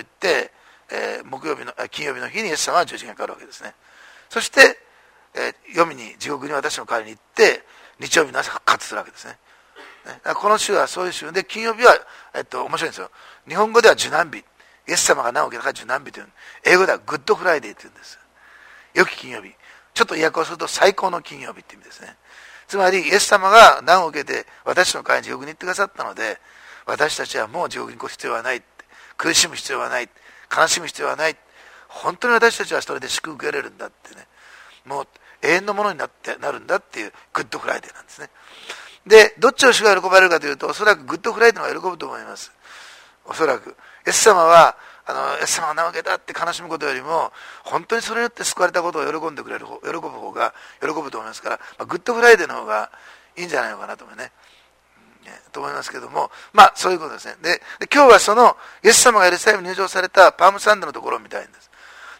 えー、木曜日の金曜日の日にイエス様は十字架にかかるわけですね。そして、えー、黄泉に地獄に私の代わりに行って日曜日の朝復活するわけですね。ね、この週はそういう週で、金曜日は、えっと、面白いんですよ。日本語では受難日、イエス様が難を受けたから受難日という、英語ではグッドフライデーというんです。良き金曜日。ちょっと訳をすると最高の金曜日って意味ですね。つまりイエス様が難を受けて私の代わりに地獄に行ってくださったので、私たちはもう地獄に行く必要はない、苦しむ必要はない、悲しむ必要はない、本当に私たちはそれで祝福受けられるんだってね、もう永遠のものになってなるんだっていうグッドフライデーなんですね。で、どっちを主が喜ばれるかというと、おそらくグッドフライデーの方が喜ぶと思います。おそらくイエス様はあのイエス様が難を受けたって悲しむことよりも、本当にそれによって救われたことを喜んでくれる方、喜ぶ方が喜ぶと思いますから、まあ、グッドフライデーの方がいいんじゃないのかなと思いね、ねと思いますけども、まあそういうことですね。で、で今日はそのイエス様がエルサレムに入場されたパームサンドのところを見たいんです。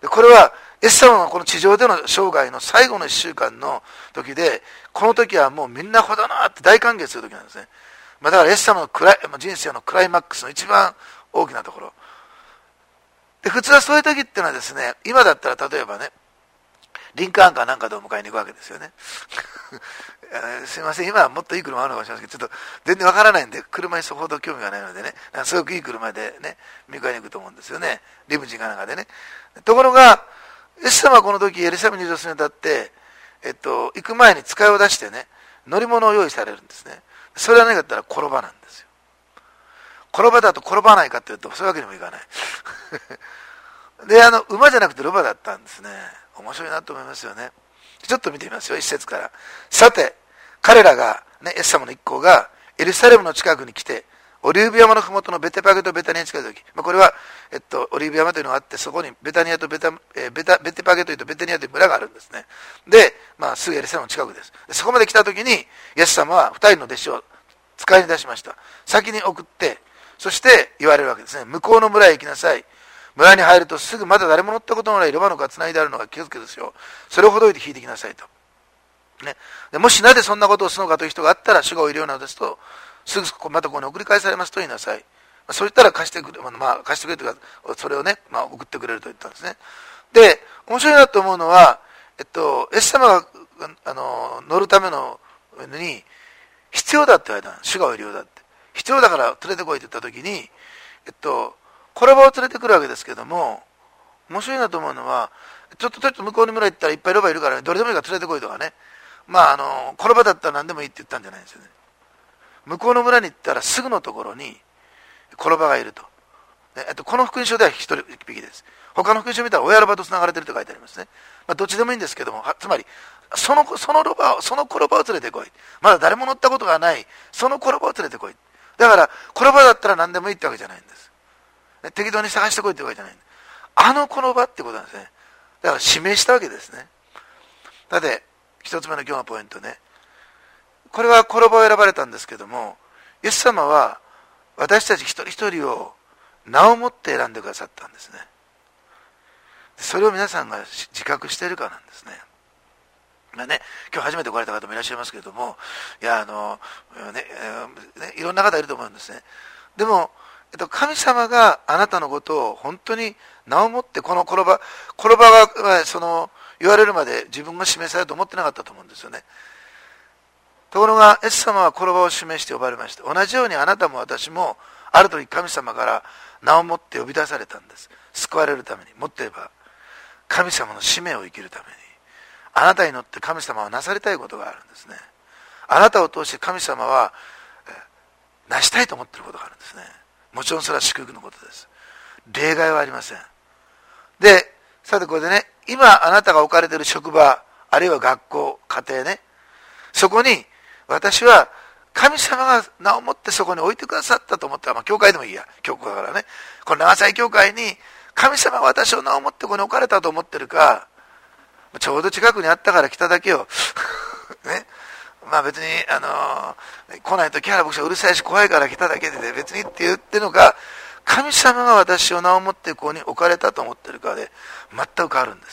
これはイエス様のこの地上での生涯の最後のいっしゅうかんの時で、この時はもうみんなほどなって大歓迎する時なんですね。まあ、だからイエス様のクライ人生のクライマックスの一番大きなところで、普通はそういう時っていうのはですね、今だったら例えばね、リンカーンかなんかでお迎えに行くわけですよねすいません、今はもっといい車あるのかもしれないですけど、ちょっと全然わからないんで、車にそこほど興味がないのでね、すごくいい車でね、迎えに行くと思うんですよね、リムジンかなんかでね。ところがイエス様はこの時エルサレムに入場するにあたって、えっと、行く前に使いを出してね、乗り物を用意されるんですね。それは何かって言ったら転ばなんですよ。転ばだと転ばないかっていうとそういうわけにもいかないで、あの馬じゃなくてロバだったんですね。面白いなと思いますよね。ちょっと見てみますよ、一節から。さて彼らが、ね、イエス様の一行がエルサレムの近くに来て、オリーブ山のふもとのベテパゲとベタニアに近い時、まあ、これは、えっと、オリーブ山というのがあって、そこにベタニアとベタ、えー、ベタベテパゲというとベタニアという村があるんですね。で、まあ、すぐエルサレムの近くです。でそこまで来た時にイエス様は二人の弟子を使いに出しました。先に送って、そして言われるわけですね。向こうの村へ行きなさい。村に入るとすぐまだ誰も乗ったことのないロバの子がつないであるのが気づけですよ。それをほどいて引いてきなさいと、ね、でもしなぜそんなことをするのかという人があったら、主がおいるようなのですとすぐまたここに送り返されますと言いなさい。そう言ったら貸してくれ、まあ、貸してくれというか、それをね、まあ、送ってくれると言ったんですね。で、面白いなと思うのは、えっと、イエス様があの乗るためのに必要だって言われた。主がおいるようだって。必要だから連れてこいって言った時に、えっと、転ばを連れてくるわけですけども、面白いなと思うのは、ちょっとちょっと向こうの村行ったらいっぱいロバいるから、ね、どれでもいいから連れてこいとかね。まあ、あの、転ばだったら何でもいいって言ったんじゃないんですよね。向こうの村に行ったらすぐのところに転ばがいると。えっと、この福音書では一人一匹です。他の福音書を見たら親ロバと繋がれてると書いてありますね。まあ、どっちでもいいんですけども、つまり、その、そのロバを、その転ばを連れてこい。まだ誰も乗ったことがない、その転ばを連れてこい。だから、転ばだったら何でもいいってわけじゃないんです。適当に探してこいってわけじゃない。あの転ばってことなんですね。だから指名したわけですね。さて、一つ目の今日のポイントね。これは転ばを選ばれたんですけども、イエス様は私たち一人一人を名をもって選んでくださったんですね。それを皆さんが自覚しているかなんですね。まあね、今日初めて来られた方もいらっしゃいますけれども、いや、あの、ね、ね、いろんな方いると思うんですね。でも、えっと、神様があなたのことを本当に名をもってこの転ば、転ばがその言われるまで自分が示されると思ってなかったと思うんですよね。ところが、イエス様は転ばを示して呼ばれました。同じようにあなたも私もある時神様から名をもって呼び出されたんです。救われるために。もっと言えば、神様の使命を生きるために。あなたに乗って神様はなされたいことがあるんですね。あなたを通して神様は成したいと思っていることがあるんですね。もちろんそれは祝福のことです。例外はありません。で、さてこれでね、今あなたが置かれている職場、あるいは学校、家庭ね、そこに私は神様が名をもってそこに置いてくださったと思ったら、まあ教会でもいいや、教会だからね、この長崎教会に神様が私を名をもってここに置かれたと思ってるか、ちょうど近くにあったから来ただけよ。ね。まあ別に、あのー、来ないと木原牧師はうるさいし怖いから来ただけで、ね、別にって言ってるのか、神様が私を名をもってここに置かれたと思ってるかで、全く変わるんです。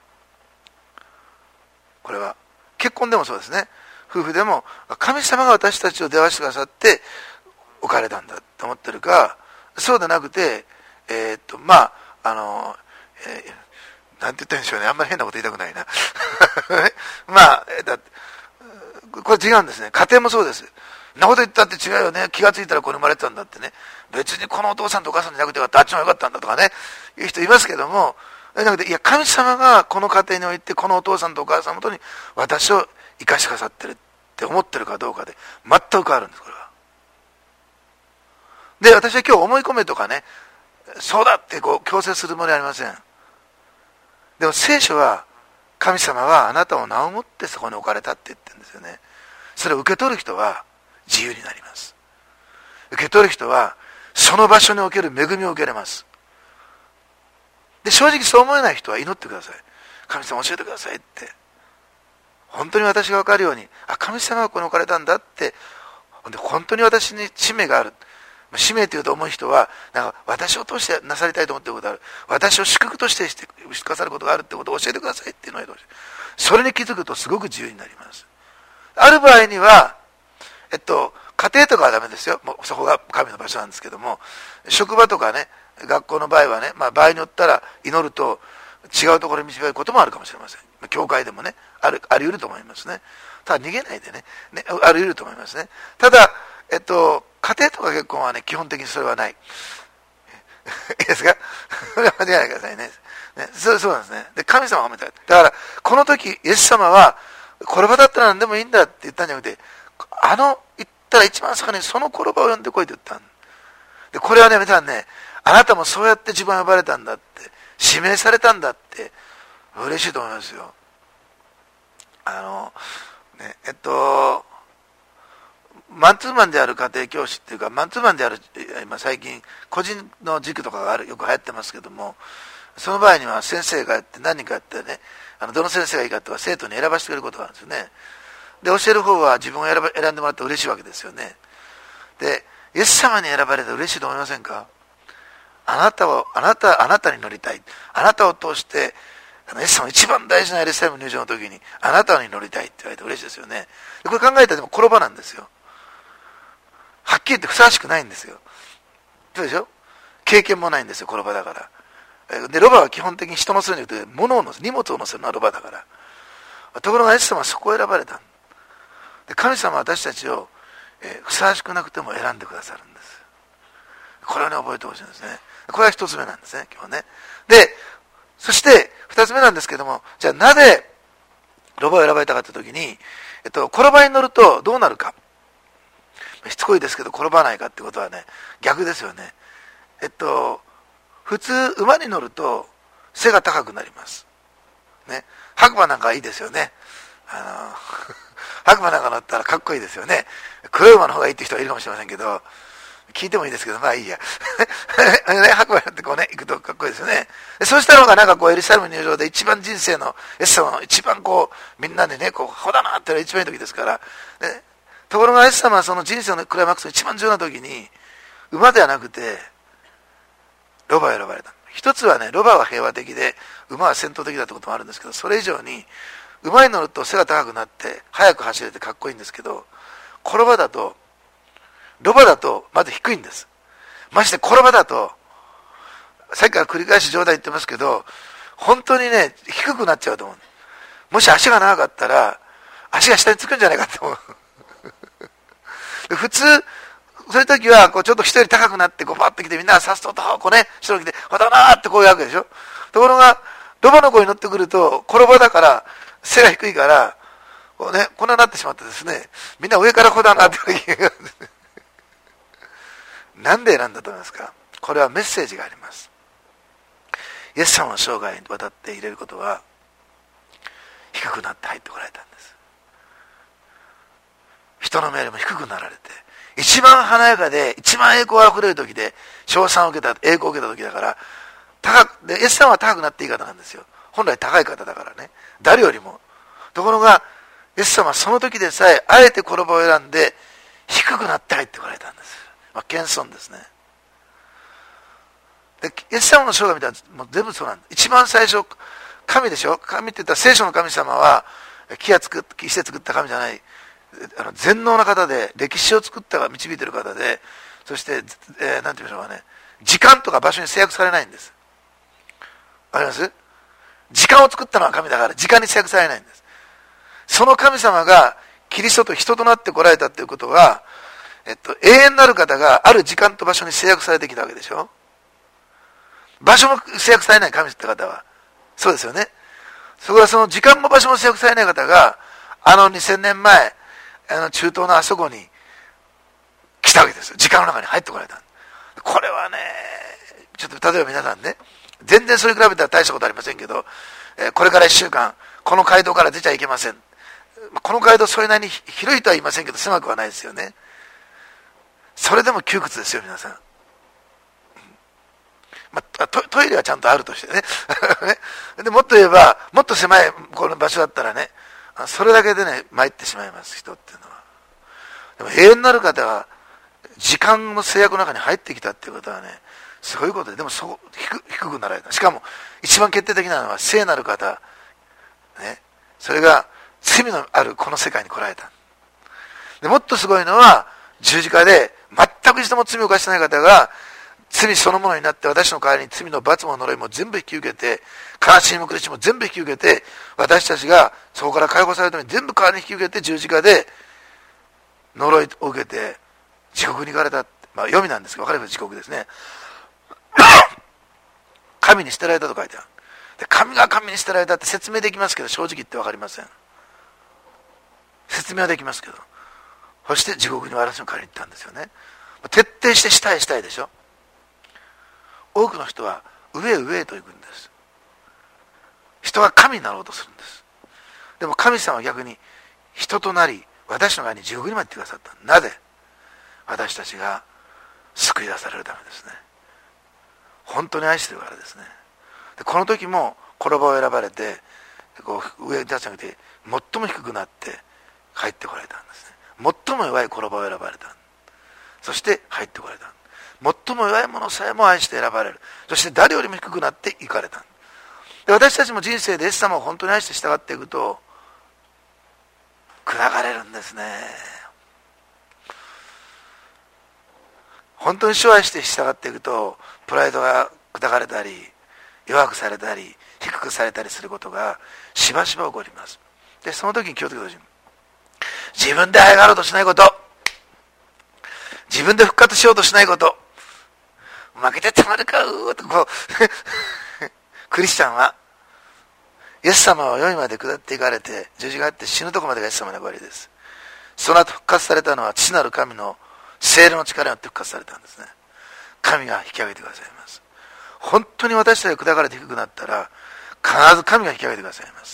これは、結婚でもそうですね。夫婦でも、神様が私たちを出会わせてくださって置かれたんだと思ってるか、そうでなくて、えー、っと、まあ、あのー、えー、なんて言ったらいいんでしょうね。あんまり変なこと言いたくないな。まあ、だって、これ違うんですね。家庭もそうです。そんなこと言ったって違うよね。気がついたらここに生まれてたんだってね。別にこのお父さんとお母さんじゃなくてよかった、あっちの方がよかったんだとかね。いう人いますけども、じゃなくて、いや、神様がこの家庭において、このお父さんとお母さんのもとに私を生かしてくださってるって思ってるかどうかで、全く変わるんです、これは。で、私は今日思い込めとかね、そうだってこう強制するつもりはありません。でも聖書は、神様はあなたを名をもってそこに置かれたって言ってるんですよね。それを受け取る人は自由になります。受け取る人はその場所における恵みを受けれます。で、正直そう思えない人は祈ってください。神様教えてくださいって。本当に私が分かるように、あ、神様がここに置かれたんだって、本当に私に使命がある。 使命というと重い人はなんか私を通してなさりたいと思っていることがある、私を祝福としてしてくださることがあるってことを教えてくださいっていうのを言ってほしい。それに気づくとすごく自由になります。ある場合には、えっと、家庭とかはダメですよ。もうそこが神の場所なんですけども、職場とかね、学校の場合はね、まあ、場合によったら祈ると違うところに導かれることもあるかもしれません。教会でもね、ある、あり得ると思いますね。ただ逃げないでね、ね、あり得ると思いますね。ただ、えっと、家庭とか結婚はね、基本的にそれはない。いいですか？それは間違えないでくださいね。ね、そう、そうなんですね。で、神様が褒めた。だから、この時、イエス様は、この場だったら何でもいいんだって言ったんじゃなくて、あの、言ったら一番盛んにその言葉を呼んでこいって言ったんで、これはね、皆さんね、あなたもそうやって自分は呼ばれたんだって、指名されたんだって、嬉しいと思いますよ。あの、ね、えっと、マンツーマンである家庭教師っていうか、マンツーマンである、今最近、個人の塾とかがある、よく流行ってますけども、その場合には先生がやって、何人かやってね、あのどの先生がいいかとか生徒に選ばせてくれることがあるんですよね。で、教える方は自分を選ば選んでもらって嬉しいわけですよね。で、イエス様に選ばれたら嬉しいと思いませんか？あなたを、あなた、あなたに乗りたい。あなたを通して、あのイエス様一番大事なエルサレム入場の時に、あなたに乗りたいって言われて嬉しいですよね。でこれ考えたらでも転ばなんですよ。はっきり言ってふさわしくないんですよ。そうでしょ？経験もないんですよ、転ばだから。で、ロバは基本的に人のせるんじゃなくて、物を乗せ、荷物を乗せるのはロバだから。ところがイエス様はそこを選ばれた。で神様は私たちを、えー、ふさわしくなくても選んでくださるんです。これをね、覚えてほしいんですね。これが一つ目なんですね、今日はね。で、そして二つ目なんですけども、じゃあなぜロバを選ばれたかというときに、えっと、転ばに乗るとどうなるか。しつこいですけど転ばないかってことはね、逆ですよね。えっと、普通馬に乗ると背が高くなります。ね、白馬なんかいいですよね。あの白馬なんか乗ったらかっこいいですよね。黒い馬の方がいいって人はいるかもしれませんけど、聞いてもいいですけど、まあいいや。ね、白馬ってこうね、行くとかっこいいですよね。そうしたのがなんかこうエルサレム入場で一番人生のイエス様の一番こうみんなでね、こうほだなってのが一番いい時ですから。ね、ところがイエス様はその人生のクライマックスの一番重要な時に馬ではなくてロバを選ばれた。一つはね、ロバは平和的で馬は戦闘的だってこともあるんですけど、それ以上に馬に乗ると背が高くなって速く走れてかっこいいんですけど、転ばだとロバだとまず低いんです。まして転ばだとさっきから繰り返し冗談言ってますけど、本当にね低くなっちゃうと思う。もし足が長かったら足が下につくんじゃないかと思う普通そういう時はこうちょっと人より高くなってこうバッと来てみんながさっそうとこうね人が来てほだなーってこういうわけでしょ。ところがロバの子に乗ってくると転ばだから背が低いからこうねこんなになってしまってですね、みんな上からほだなってなんで選んだと思いますか？これはメッセージがあります。イエス様の生涯にわたって入れることは低くなって入ってこられたんです。人の目よりも低くなられて一番華やかで一番栄光あふれる時で称賛を受けた栄光を受けた時だから高くでイエス様は高くなっていい方なんですよ。本来高い方だからね、誰よりも。ところがイエス様はその時でさえあえて転ばを選んで低くなって入ってこられたんです。まあ、謙遜ですね。でイエス様の生涯見たらもう全部そうなんです。一番最初神でしょ。神って言ったら聖書の神様は木や作っ木して作った神じゃない、あの全能な方で歴史を作った導いている方で、そして、えー、なんて言いましょうかね、時間とか場所に制約されないんです。わかります？時間を作ったのは神だから時間に制約されないんです。その神様がキリストと人となって来られたということは、えっと、永遠なる方がある時間と場所に制約されてきたわけでしょ。場所も制約されない神って方はそうですよね。そこはその時間も場所も制約されない方があのにせんねんまえあの中東のあそこに来たわけですよ。時間の中に入ってこられた。これはねちょっと例えば皆さんね、全然それに比べたら大したことありませんけど、えー、これからいっしゅうかんこの街道から出ちゃいけません。この街道それなりに広いとは言いませんけど狭くはないですよね。それでも窮屈ですよ皆さん。まあ、ト, トイレはちゃんとあるとしてねでもっと言えばもっと狭いこの場所だったらね、それだけでね参ってしまいます人っていうのは。でも永遠なる方は時間の制約の中に入ってきたっていうことはね、そういうことで、でもそこ低低くなられた。しかも一番決定的なのは聖なる方、ね、それが罪のあるこの世界に来られた。でもっとすごいのは、十字架で全く一度も罪を犯してない方が罪そのものになって、私の代わりに罪の罰も呪いも全部引き受けて、悲しみも苦しみも全部引き受けて、私たちがそこから解放されるために全部代わりに引き受けて、十字架で呪いを受けて地獄に行かれた。まあ読みなんですけど、分かれば地獄ですね。神に捨てられたと書いてある。で、神が神に捨てられたって説明できますけど、正直言って分かりません。説明はできますけど、そして地獄に私の代わりに行ったんですよね。徹底して下へ下へでしょ。多くの人は上へ上へと行くんです。人は神になろうとするんです。でも神様は逆に人となり、私の前に地獄にまで行ってくださった。なぜ？私たちが救い出されるためですね。本当に愛してるからですね。でこの時も転ばを選ばれて、こう上に立ち上げて最も低くなって帰ってこられたんですね。最も弱い転ばを選ばれた。そして入ってこられた。最も弱いものさえも愛して選ばれる。そして誰よりも低くなっていかれた。で私たちも人生でイエス様を本当に愛して従っていくと砕かれるんですね。本当に主を愛して従っていくと、プライドが砕かれたり弱くされたり低くされたりすることがしばしば起こります。でその時に気をつけてほしい。自分で這い上がろうとしないこと、自分で復活しようとしないこと、負けてたまるかうーとこうクリスチャンはイエス様は世にまで下っていかれて十字架があって死ぬとこまでがイエス様の終わりです。その後復活されたのは父なる神の聖霊の力によって復活されたんですね。神が引き上げてくださいます。本当に私たちが砕かれて低くなったら必ず神が引き上げてくださいます。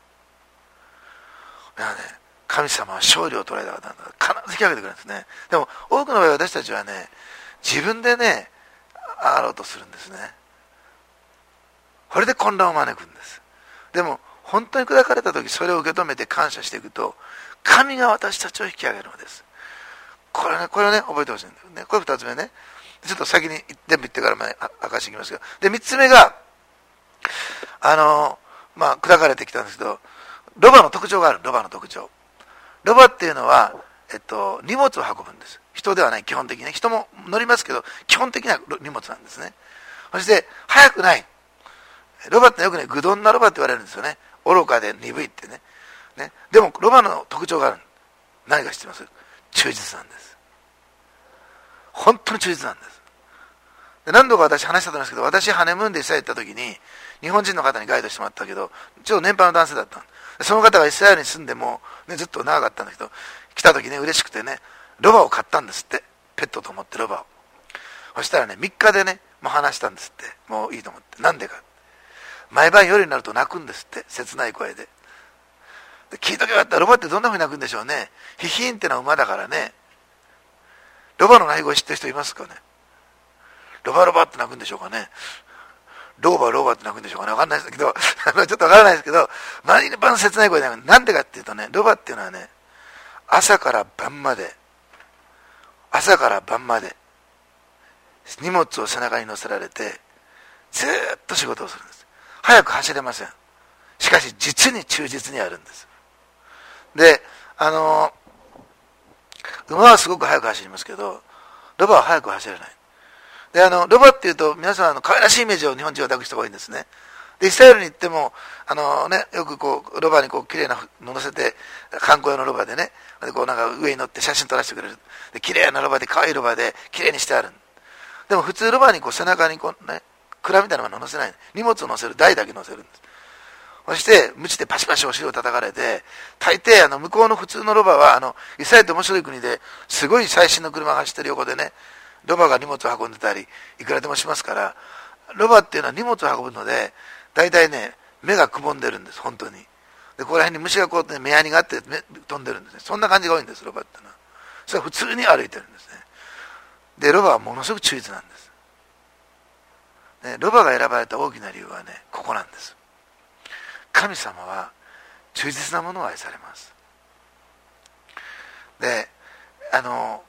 だからね、神様は勝利を捉えた方なんだから必ず引き上げてくれるんですね。でも多くの場合私たちはね、自分でねあろうとするんですね。これで混乱を招くんです。でも本当に砕かれた時、それを受け止めて感謝していくと、神が私たちを引き上げるのです。これね、これをね覚えてほしいんだよね。これ二つ目ね。ちょっと先に全部言ってから前明かしていきますけど、で三つ目があのまあ砕かれてきたんですけど、ロバの特徴がある。ロバの特徴。ロバっていうのは、えっと、荷物を運ぶんです。人ではない、基本的にね。人も乗りますけど、基本的には荷物なんですね。そして、速くない。ロバってよくね、愚鈍なロバって言われるんですよね。愚かで鈍いってね。ね。でも、ロバの特徴がある。何か知ってます？忠実なんです。本当に忠実なんです。で何度か私話したと思いますけど、私ハネムーンでイスラエル行った時に、日本人の方にガイドしてもらったけど、ちょっと年配の男性だったの。その方がイスラエルに住んでも、ね、ずっと長かったんだけど、来た時ね、嬉しくてね、ロバを買ったんですって。ペットと思ってロバを。そしたらね、みっかでね、もう話したんですって。もういいと思って。なんでか。毎晩夜になると泣くんですって。切ない声で。で聞いとけばよかった。ロバってどんな風に泣くんでしょうね。ヒヒーンってのは馬だからね。ロバの鳴き声知ってる人いますかね。ロバロバって鳴くんでしょうかね。ローバーローバーって鳴くんでしょうかね。わかんないですけど、ちょっとわからないですけど、毎晩切ない声で鳴く。なんでかっていうとね、ロバっていうのはね、朝から晩まで、朝から晩まで、荷物を背中に乗せられて、ずーっと仕事をするんです。早く走れません。しかし、実に忠実にやるんです。で、あの、馬はすごく速く走りますけど、ロバは速く走れない。で、あの、ロバっていうと、皆さん、あの、可愛らしいイメージを日本人は抱く人が多いんですね。で、イスラエルに行っても、あのね、よくこう、ロバにこう、綺麗なの乗せて、観光用のロバでね、で、こう、なんか上に乗って写真撮らせてくれる。で、綺麗なロバで、可愛いロバで、綺麗にしてある。でも、普通ロバにこう、背中にこう、ね、蔵みたいなものを乗せない。荷物を乗せる、台だけ乗せるんです。そして、無知でパシパシお尻を叩かれて、大抵、あの、向こうの普通のロバは、あの、イスラエルって面白い国で、すごい最新の車が走ってる横でね、ロバが荷物を運んでたり、いくらでもしますから、ロバっていうのは荷物を運ぶので、大体ね、目がくぼんでるんです、本当に。で、ここら辺に虫がこう、ね、目やにがあって飛んでるんですね。そんな感じが多いんです、ロバってのは。それは普通に歩いてるんですね。で、ロバはものすごく忠実なんです。ね、ロバが選ばれた大きな理由はね、ここなんです。神様は忠実なものを愛されます。で、あの、一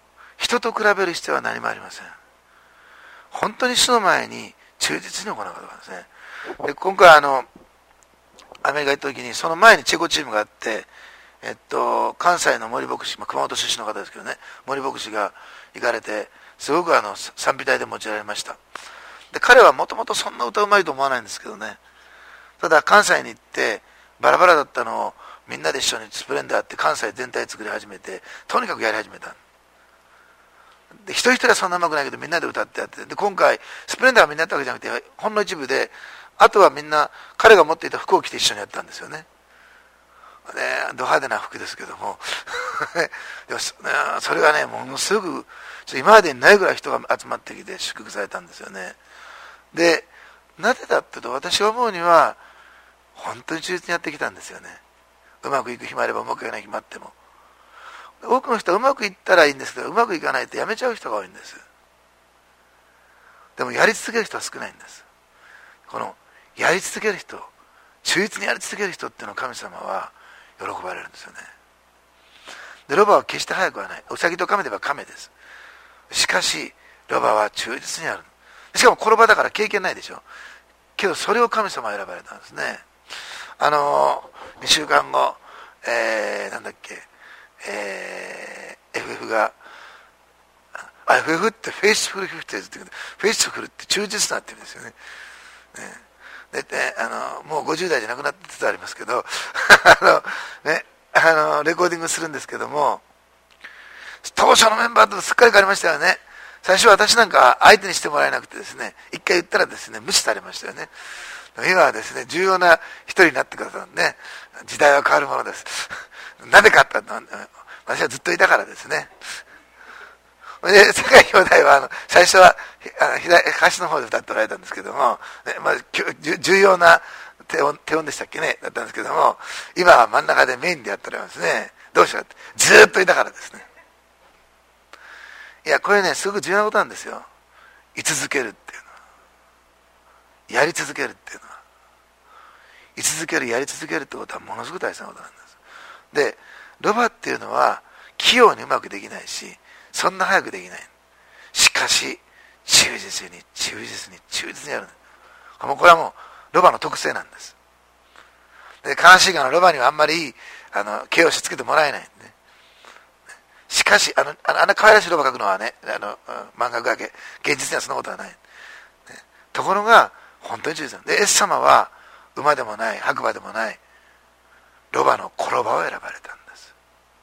人と比べる必要は何もありません。本当に主の前に忠実に行うことなんですね。で今回あのアメリカ行った時に、その前にチェコチームがあって、えっと、関西の森牧師、まあ、熊本出身の方ですけどね、森牧師が行かれて、すごくあの賛美隊で用いられました。で彼はもともとそんな歌うまいと思わないんですけどね、ただ関西に行ってバラバラだったのをみんなで一緒にスプレンダーって関西全体作り始めて、とにかくやり始めた。で一人一人はそんなうまくないけどみんなで歌ってやって、で今回スプレンダーはみんなやったわけじゃなくて、ほんの一部で、あとはみんな彼が持っていた服を着て一緒にやったんですよね。ね、ド派手な服ですけどもでもそれがね、ものすごく今までにないぐらい人が集まってきて祝福されたんですよね。でなぜだっていうと、私が思うには本当に忠実にやってきたんですよね。うまくいく日もあればうまくいかない日もあっても、多くの人はうまくいったらいいんですけど、うまくいかないとやめちゃう人が多いんです。でもやり続ける人は少ないんです。このやり続ける人、忠実にやり続ける人っていうのを神様は喜ばれるんですよね。でロバは決して速くはない。ウサギと亀では亀です。しかしロバは忠実にある。しかも転ばだから経験ないでしょ。けどそれを神様は選ばれたんですね。あのにしゅうかんご、えー、なんだっけ、えー、エフエフ があ エフエフ ってフェイスフルフィフティーズって言うけど、フェイスフルって忠実なって言うんですよね。ねでね、あのもうごじゅう代じゃなくなってつつありますけどあの、ね、あのレコーディングするんですけども、当初のメンバーとすっかり変わりましたよね。最初は私なんか相手にしてもらえなくてですね、一回言ったらですね無視されましたよね。今はですね重要な一人になってくださるんで、ね、時代は変わるものですなぜかって私はずっといたからですね。で酒井兄弟はあの最初はあの左歌詞の方で歌っておられたんですけども、ねまあ、重要な低音、低音でしたっけねだったんですけども、今は真ん中でメインでやっておられますね。どうしようってずーっといたからですね。いやこれねすごく重要なことなんですよ。居続けるっていうのは、やり続けるっていうのは、居続けるやり続けるってことはものすごく大切なことなんです。でロバっていうのは器用にうまくできないし、そんな早くできない。しかし忠実に忠実に忠実にやる。もうこれはもうロバの特性なんです。で悲しいがのロバにはあんまりあの形容詞つけてもらえないんで、ね、しかしあのあのあんな可愛らしいロバ描くのはね、あの漫画だけ、現実にはそんなことはない、ね、ところが本当に忠実なんで、イエス様は馬でもない白馬でもないロバの転ばを選ばれたんです。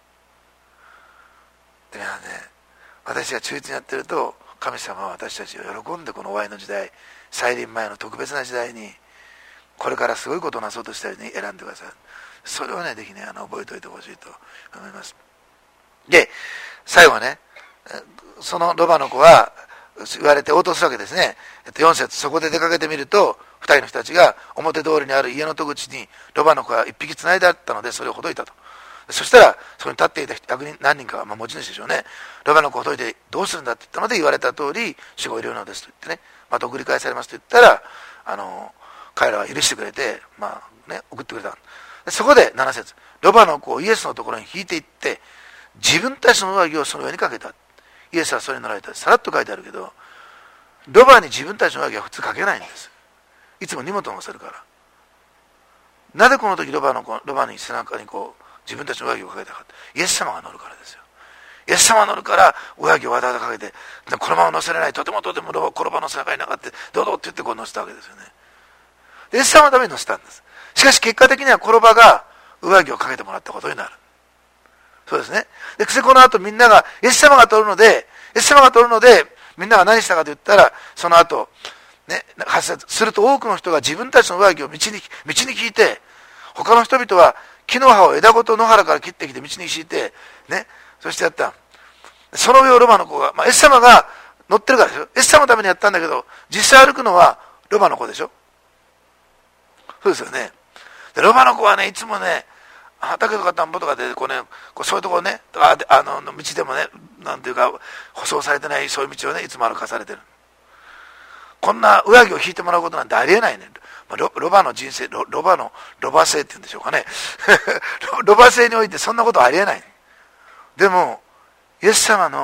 で皆さんね、私が忠実にやってると神様は私たちを喜んで、この終わりの時代、再臨前の特別な時代にこれからすごいことをなそうとしたように選んでください。それをねぜひねあの覚えておいてほしいと思います。で最後はね、そのロバの子は言われて応答するわけですね。よん節、そこで出かけてみるとふたりの人たちが表通りにある家の戸口にロバの子が一匹つないであったので、それをほどいたと。そしたらそこに立っていた役人何人かは、まあ、持ち主でしょうね。ロバの子をほどいてどうするんだって言ったので、言われた通り主がいるのですと言ってね、また送り返されますと言ったら、あの彼らは許してくれて、まあね、送ってくれた。そこでなな節、ロバの子をイエスのところに引いていって自分たちの上着をその上にかけた。イエスはそれに乗られた。さらっと書いてあるけど、ロバに自分たちの上着は普通かけないんです。いつも荷物を乗せるから。なぜこの時ロバの子ロバに背中にこう自分たちの上着をかけたか。イエス様が乗るからですよ。イエス様が乗るから上着をわざわざかけて、このまま乗せれない、とてもとてもロバこのロバの背中になかってどうぞって言ってこう乗せたわけですよね。イエス様のために乗せたんです。しかし結果的には転ばが上着をかけてもらったことになる。そうですね。でこの後みんながイエス様が取るのでイエス様が取るのでみんなが何したかと言ったら、その後ね、発生すると多くの人が自分たちの上着を道に道に引いて、他の人々は木の葉を枝ごと野原から切ってきて道に敷いてね、そしてやった。その上をロバの子が、まあ、イエス様が乗ってるからでしょ。イエス様のためにやったんだけど、実際歩くのはロバの子でしょ。そうですよね。でロバの子はね、いつもね、畑とか田んぼとかでこうね、こうそういうところね、ああの道でもね、なんていうか舗装されてないそういう道をね、いつも歩かされてる。こんな上着を引いてもらうことなんてありえないね。ロ, ロバの人生 ロ, ロバのロバ性って言うんでしょうかねロバ性においてそんなことはありえない。でもイエス様の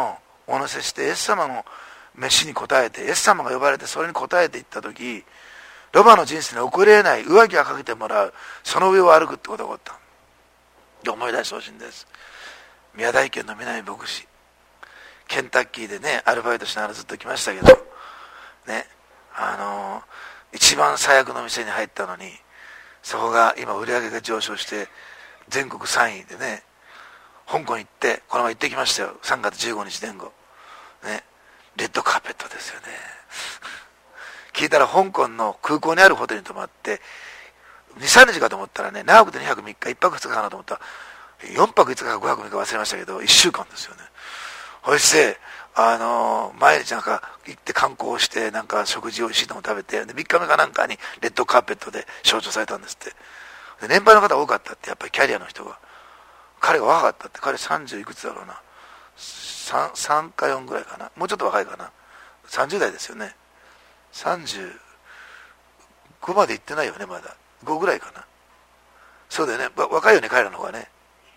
お乗せしてイエス様の飯に応えて、イエス様が呼ばれてそれに応えていった時、ロバの人生に起こり得ない上着をかけてもらう、その上を歩くってことが起こったで、思い出してほしいんです。宮台県の南牧師、ケンタッキーでねアルバイトしながらずっと来ましたけどね、あのー、一番最悪の店に入ったのに、そこが今売り上げが上昇して全国さんいでね、香港行って、この前行ってきましたよ、さんがつじゅうごにち前後ね、レッドカーペットですよね聞いたら香港の空港にあるホテルに泊まってにさんにちかと思ったらね、長くてにはくみっか、いっぱくふつかかなと思ったらよんぱくいつかかごはくみっか忘れましたけどいっしゅうかんですよね。そしてあのー、毎日なんか行って観光してなんか食事おいしいのも食べて、でみっかめかなんかにレッドカーペットで象徴されたんですって。で年配の方多かったって、やっぱりキャリアの人が、彼が若かったって、彼さんじゅういくつだろうな、 3, さんかよんぐらいかな、もうちょっと若いかな、さんじゅう代ですよね。さんじゅうごまで行ってないよね、まだごぐらいかな。そうだよね、若いよね彼らの方がね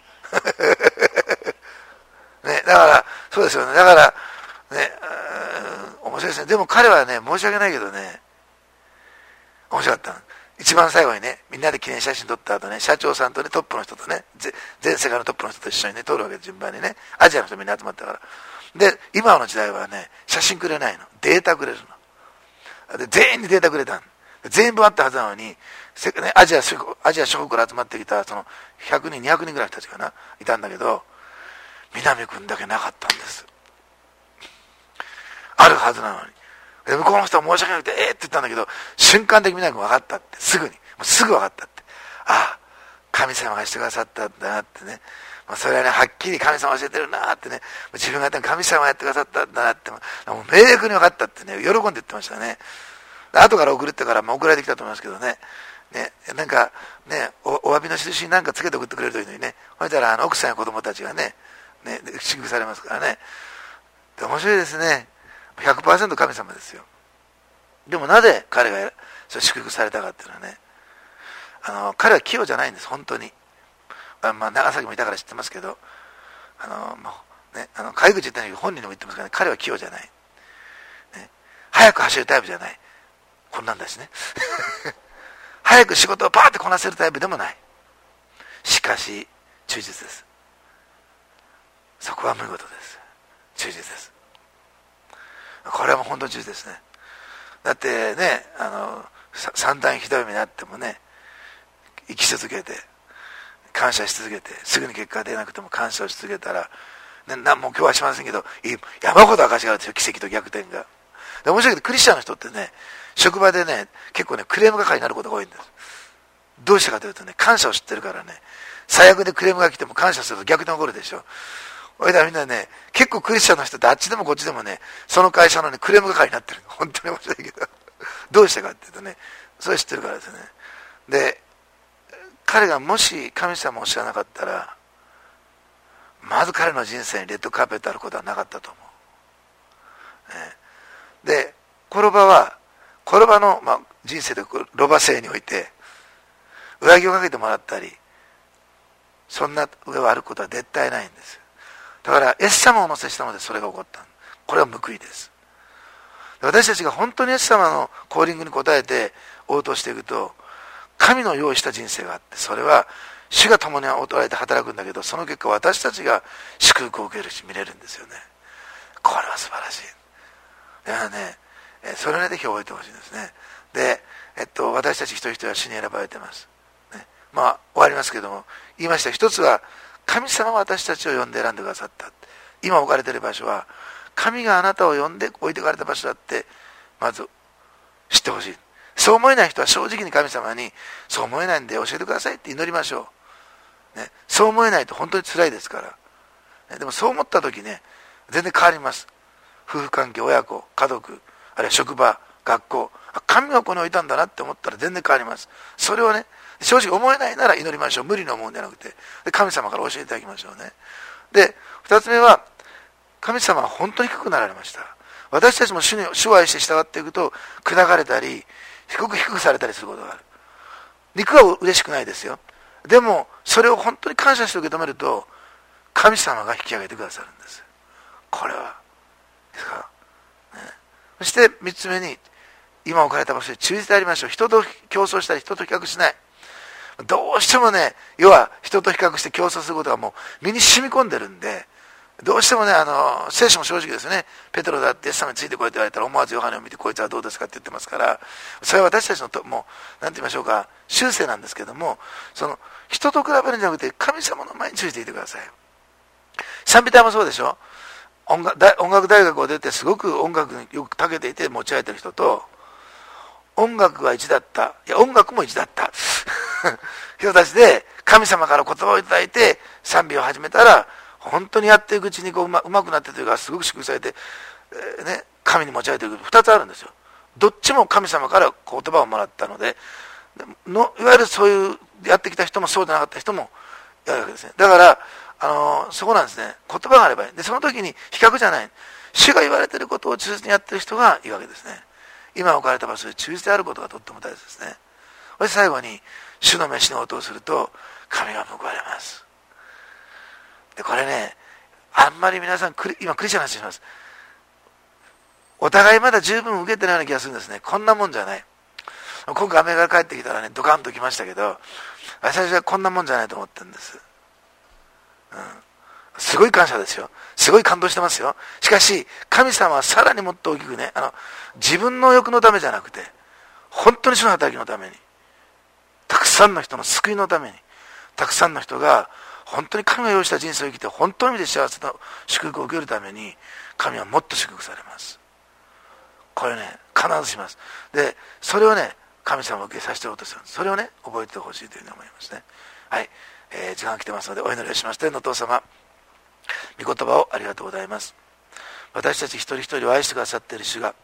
ね、だからそうですよね、だからね、面白いですね。でも彼はね、申し訳ないけどね、面白かったの。一番最後にね、みんなで記念写真撮った後ね、社長さんとね、トップの人とね、全世界のトップの人と一緒にね、撮るわけで、順番にね、アジアの人みんな集まったから。で、今の時代はね、写真くれないの、データくれるの。で、全員にデータくれたの。全部あったはずなのに、せね、アジア、アジア諸国から集まってきた、その、ひゃくにん、にひゃくにんぐらいの人たちかな、いたんだけど、南君だけなかったんです。あるはずなのに。で向こうの人は申し訳なくて、えーって言ったんだけど、瞬間的に南君分かったって、すぐに、もうすぐ分かったって。ああ、神様がしてくださったんだなってね。まあ、それはね、はっきり神様教えてるなってね、自分がやったの神様がやってくださったんだなって、もう明確に分かったってね、喜んで言ってましたね。後から送るってから、まあ、送られてきたと思いますけどね。ね、なんか、ね、お、お詫びの印になんかつけて送ってくれるといいのにね。ほいたら、あの、奥さんや子供たちがね、ね、祝福されますからね。で、面白いですね。ひゃくパーセント 神様ですよ。でもなぜ彼がそれ祝福されたかっていうのはね、あの、彼は器用じゃないんです、本当に。あまあ、長崎もいたから知ってますけど、あの、もう、ね、あの、海口言ったんだけど、本人にも言ってますからね、彼は器用じゃない。ね、早く走るタイプじゃない。こんなんだしね。早く仕事をパーってこなせるタイプでもない。しかし忠実です。そこは見事です。忠実です。これはもう本当に忠実ですね。だってね、あの三段ひどい目にあってもね、生き続けて感謝し続けて、すぐに結果が出なくても感謝をし続けたら、ね、何も今日はしませんけど、山ほど証があるんですよ、奇跡と逆転が。で面白いけど、クリスチャンの人ってね、職場でね、結構ね、クレーム係になることが多いんです。どうしたかというとね、感謝を知ってるからね、最悪でクレームが来ても感謝すると逆転起こるでしょ。それではみんなね、結構クリスチャンの人ってあっちでもこっちでもね、その会社のね、クレーム係になってる。本当に面白いけど、どうしたかっていうとね、それ知ってるからですね。で、彼がもし神様を知らなかったら、まず彼の人生にレッドカーペットあることはなかったと思う。ね、で、コロバは、コロバの、まあ、人生でロバ生において、上着をかけてもらったり、そんな上を歩くことは絶対ないんです。だから、イエス様を乗せしたのでそれが起こった。これは報いです。私たちが本当にイエス様のコーリングに応えて応答していくと、神の用意した人生があって、それは主が共におられて働くんだけど、その結果私たちが祝福を受けるし見れるんですよね。これは素晴らしい。だからね、それをね、ぜひ覚えてほしいですね。で、えっと、私たち一人一人は主に選ばれています。ね、まあ、終わりますけども、言いました。一つは、神様は私たちを呼んで選んでくださった。今置かれている場所は、神があなたを呼んで置いてかれた場所だって、まず知ってほしい。そう思えない人は正直に神様に、そう思えないんで教えてくださいって祈りましょう。ね、そう思えないと本当に辛いですから。ね、でもそう思った時ね、全然変わります。夫婦関係、親子、家族、あるいは職場、学校、神がここに置いたんだなって思ったら全然変わります。それをね、正直思えないなら祈りましょう。無理に思うんじゃなくて、で神様から教えていただきましょうね。で、二つ目は、神様は本当に低くなられました。私たちも主に主を愛して従っていくと、砕かれたり、低く低くされたりすることがある。肉は嬉しくないですよ。でも、それを本当に感謝して受け止めると、神様が引き上げてくださるんです。これはそしてみっつめに、今置かれた場所で忠実でありましょう。人と競争したり人と比較しない。どうしてもね、要は人と比較して競争することがもう身に染み込んでるんで、どうしてもね、あの聖書も正直ですね。ペテロだってイエス様についてこいって言われたら思わずヨハネを見て、こいつはどうですかって言ってますから、それは私たちのともう何て言いましょうか、習性なんですけども、その人と比べるんじゃなくて神様の前に注意していてください。サンピターもそうでしょ。音楽大音楽大学を出てすごく音楽によく長けていて持ち上げてる人と、音楽が一だった、いや音楽も一だった人たちで神様から言葉をいただいて賛美を始めたら、本当にやっていくうちにこううま、うまくなってというか、すごく祝福されて、えーね、神に持ち上げていく。二つあるんですよ。どっちも神様から言葉をもらったので、のいわゆるそういうやってきた人もそうでなかった人もやるわけですね。だからあのー、そこなんですね。言葉があればいい。でその時に比較じゃない、主が言われていることを忠実にやっている人がいいわけですね。今置かれた場所で忠実であることがとっても大切ですね。そして最後に、主の召しの音をすると神が報われます。でこれね、あんまり皆さん今クリスチャンの話します。お互いまだ十分受けてないような気がするんですね。こんなもんじゃない。今回アメリカから帰ってきたらね、ドカンときましたけど、私はこんなもんじゃないと思ってるんです、うん、すごい感謝ですよ。すごい感動してますよ。しかし神様はさらにもっと大きくね、あの自分の欲のためじゃなくて、本当に主の働きのために、たくさんの人の救いのために、たくさんの人が本当に神が用意した人生を生きて本当の意味で幸せな祝福を受けるために、神はもっと祝福されます。これね、必ずします。でそれをね、神様を受けさせておろうとするんです。それをね、覚えてほしいというふうに思いますね。はい、えー、時間が来てますのでお祈りをしまして、天のお父様、御言葉をありがとうございます。私たち一人一人を愛してくださっている主が、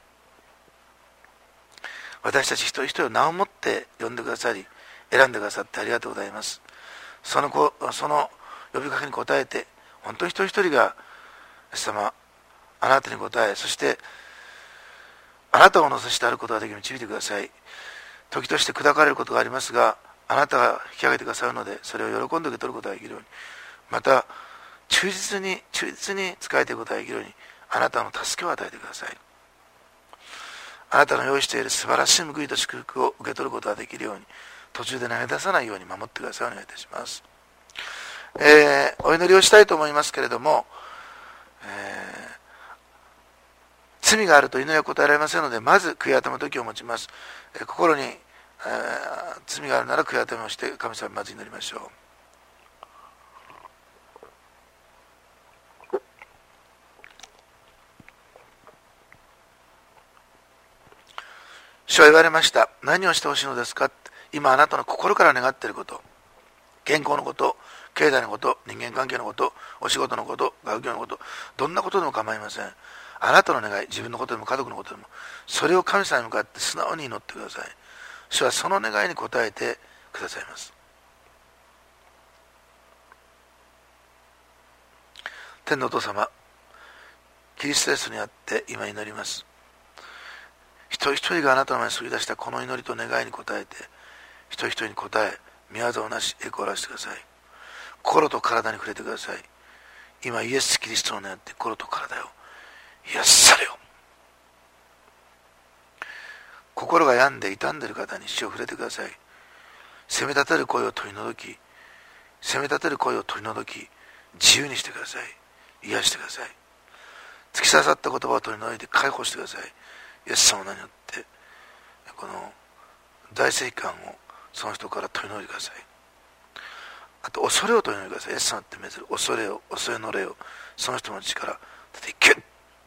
私たち一人一人を名をもって呼んでくださり、選んでくださってありがとうございます。その子、その呼びかけに応えて、本当に一人一人がイエス様、あなたに応え、そしてあなたを乗せしてあることができる導いてください。時として砕かれることがありますが、あなたが引き上げてくださるので、それを喜んで受け取ることができるように、また忠実に忠実に仕えていくことができるように、あなたの助けを与えてください。あなたの用意している素晴らしい報いと祝福を受け取ることができるように、途中で投げ出さないように守ってください。お願いいたします。えー、お祈りをしたいと思いますけれども、えー、罪があると祈りは答えられませんので、まず悔い改めの時を持ちます。えー、心に、えー、罪があるなら悔い改めをして神様にまず祈りましょう。主は言われました。何をしてほしいのですか。今あなたの心から願っていること、健康のこと、経済のこと、人間関係のこと、お仕事のこと、学業のこと、どんなことでも構いません。あなたの願い、自分のことでも家族のことでも、それを神様に向かって素直に祈ってください。主はその願いに応えてくださいます。天のお父様、キリストイエスにあって今祈ります。一人一人があなたの前に注ぎ出したこの祈りと願いに応えて、一人一人に応え、御業をなし栄光を表してください。心と体に触れてください。今イエス・キリストの名にあって心と体を癒されよ。心が病んで傷んでいる方に主を触れてください。責め立てる声を取り除き、責め立てる声を取り除き、自由にしてください。癒してください。突き刺さった言葉を取り除いて解放してください。イエス様の名によってこの財政感をその人から取り除いてください。あと恐れを取り除いてください。イエス様って命ずる恐れを、恐れの霊をその人の内から出ていけ。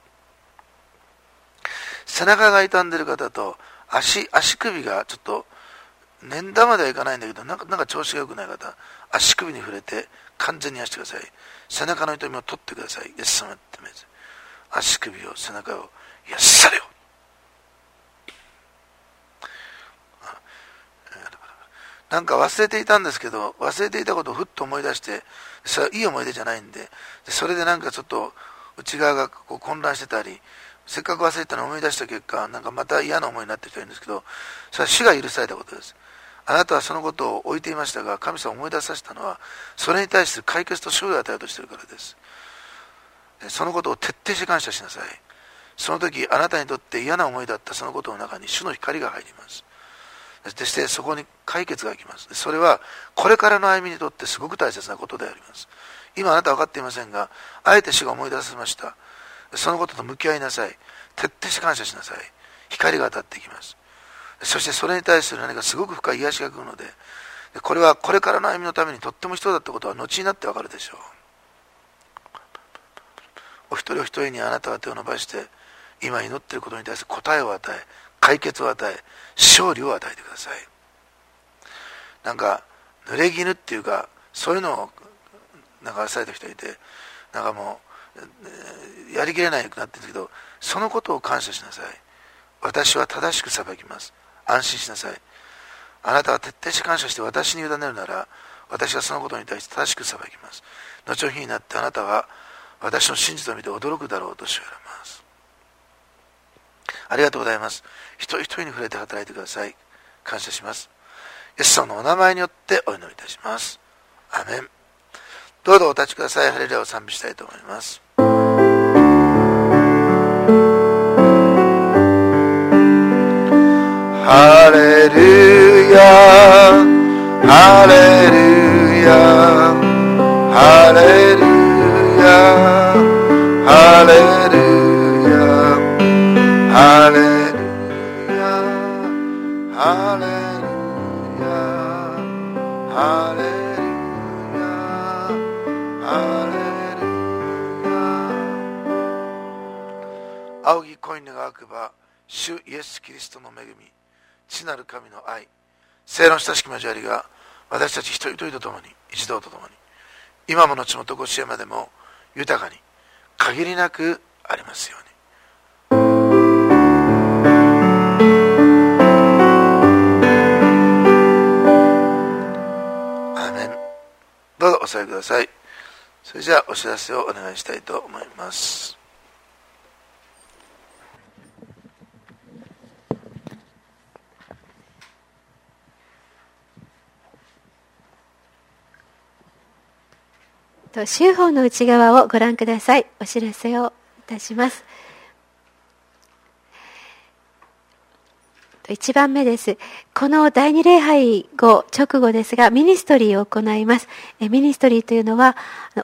背中が傷んでいる方と 足, 足首がちょっと捻挫まではいかないんだけど、なんか、なんか調子が良くない方、足首に触れて完全に癒してください。背中の痛みを取ってください。イエス様って命ずる足首を、背中を癒されよ。なんか忘れていたんですけど、忘れていたことをふっと思い出して、それはいい思い出じゃないんで、それでなんかちょっと内側がこう混乱してたり、せっかく忘れたのを思い出した結果、なんかまた嫌な思いになってる人がいるんですけど、それは主が許されたことです。あなたはそのことを置いていましたが、神様を思い出させたのは、それに対する解決と勝利を与えようとしているからです。そのことを徹底して感謝しなさい。 その時あなたにとって嫌な思いだったそのことの中に主の光が入ります。そしてそこに解決が来ます。それはこれからの歩みにとってすごく大切なことであります。今あなたは分かっていませんが、あえて主が思い出させました。そのことと向き合いなさい。徹底して感謝しなさい。光が当たってきます。そしてそれに対する何かすごく深い癒しが来るので、これはこれからの歩みのためにとっても必要だったことは後になって分かるでしょう。お一人お一人にあなたは手を伸ばして今祈っていることに対する答えを与え、解決を与え、勝利を与えてください。なんか濡れ衣っていうか、そういうのをなんかされた人いて、なんかもうやりきれなくなってるんですけど、そのことを感謝しなさい。私は正しく裁きます。安心しなさい。あなたは徹底して感謝して私に委ねるなら、私はそのことに対して正しく裁きます。後の日になってあなたは私の真実を見て驚くだろうと主は言われます。ありがとうございます。一人一人に触れて働いてください。感謝します。イエス様のお名前によってお祈りいたします。アーメン。どうぞお立ちください。ハレルヤを賛美したいと思います。ハレルヤ、ハレルヤ、ハレルヤ、ハレルヤ、ハレルヤ、ハレルヤ、ハレルヤ、ハレルヤ。仰ぎ恋願わくば、主イエスキリストの恵み、父なる神の愛、聖の親しき交わりが私たち一人一人と共に、一同と共に、今も後もとこしえまでも豊かに限りなくありますように。アーメン。どうぞお座りください。それじゃあお知らせをお願いしたいと思います。 修法の内側をご覧ください。お知らせをいたします。いちばんめです。この第二礼拝後直後ですが、ミニストリーを行います。ミニストリーというのは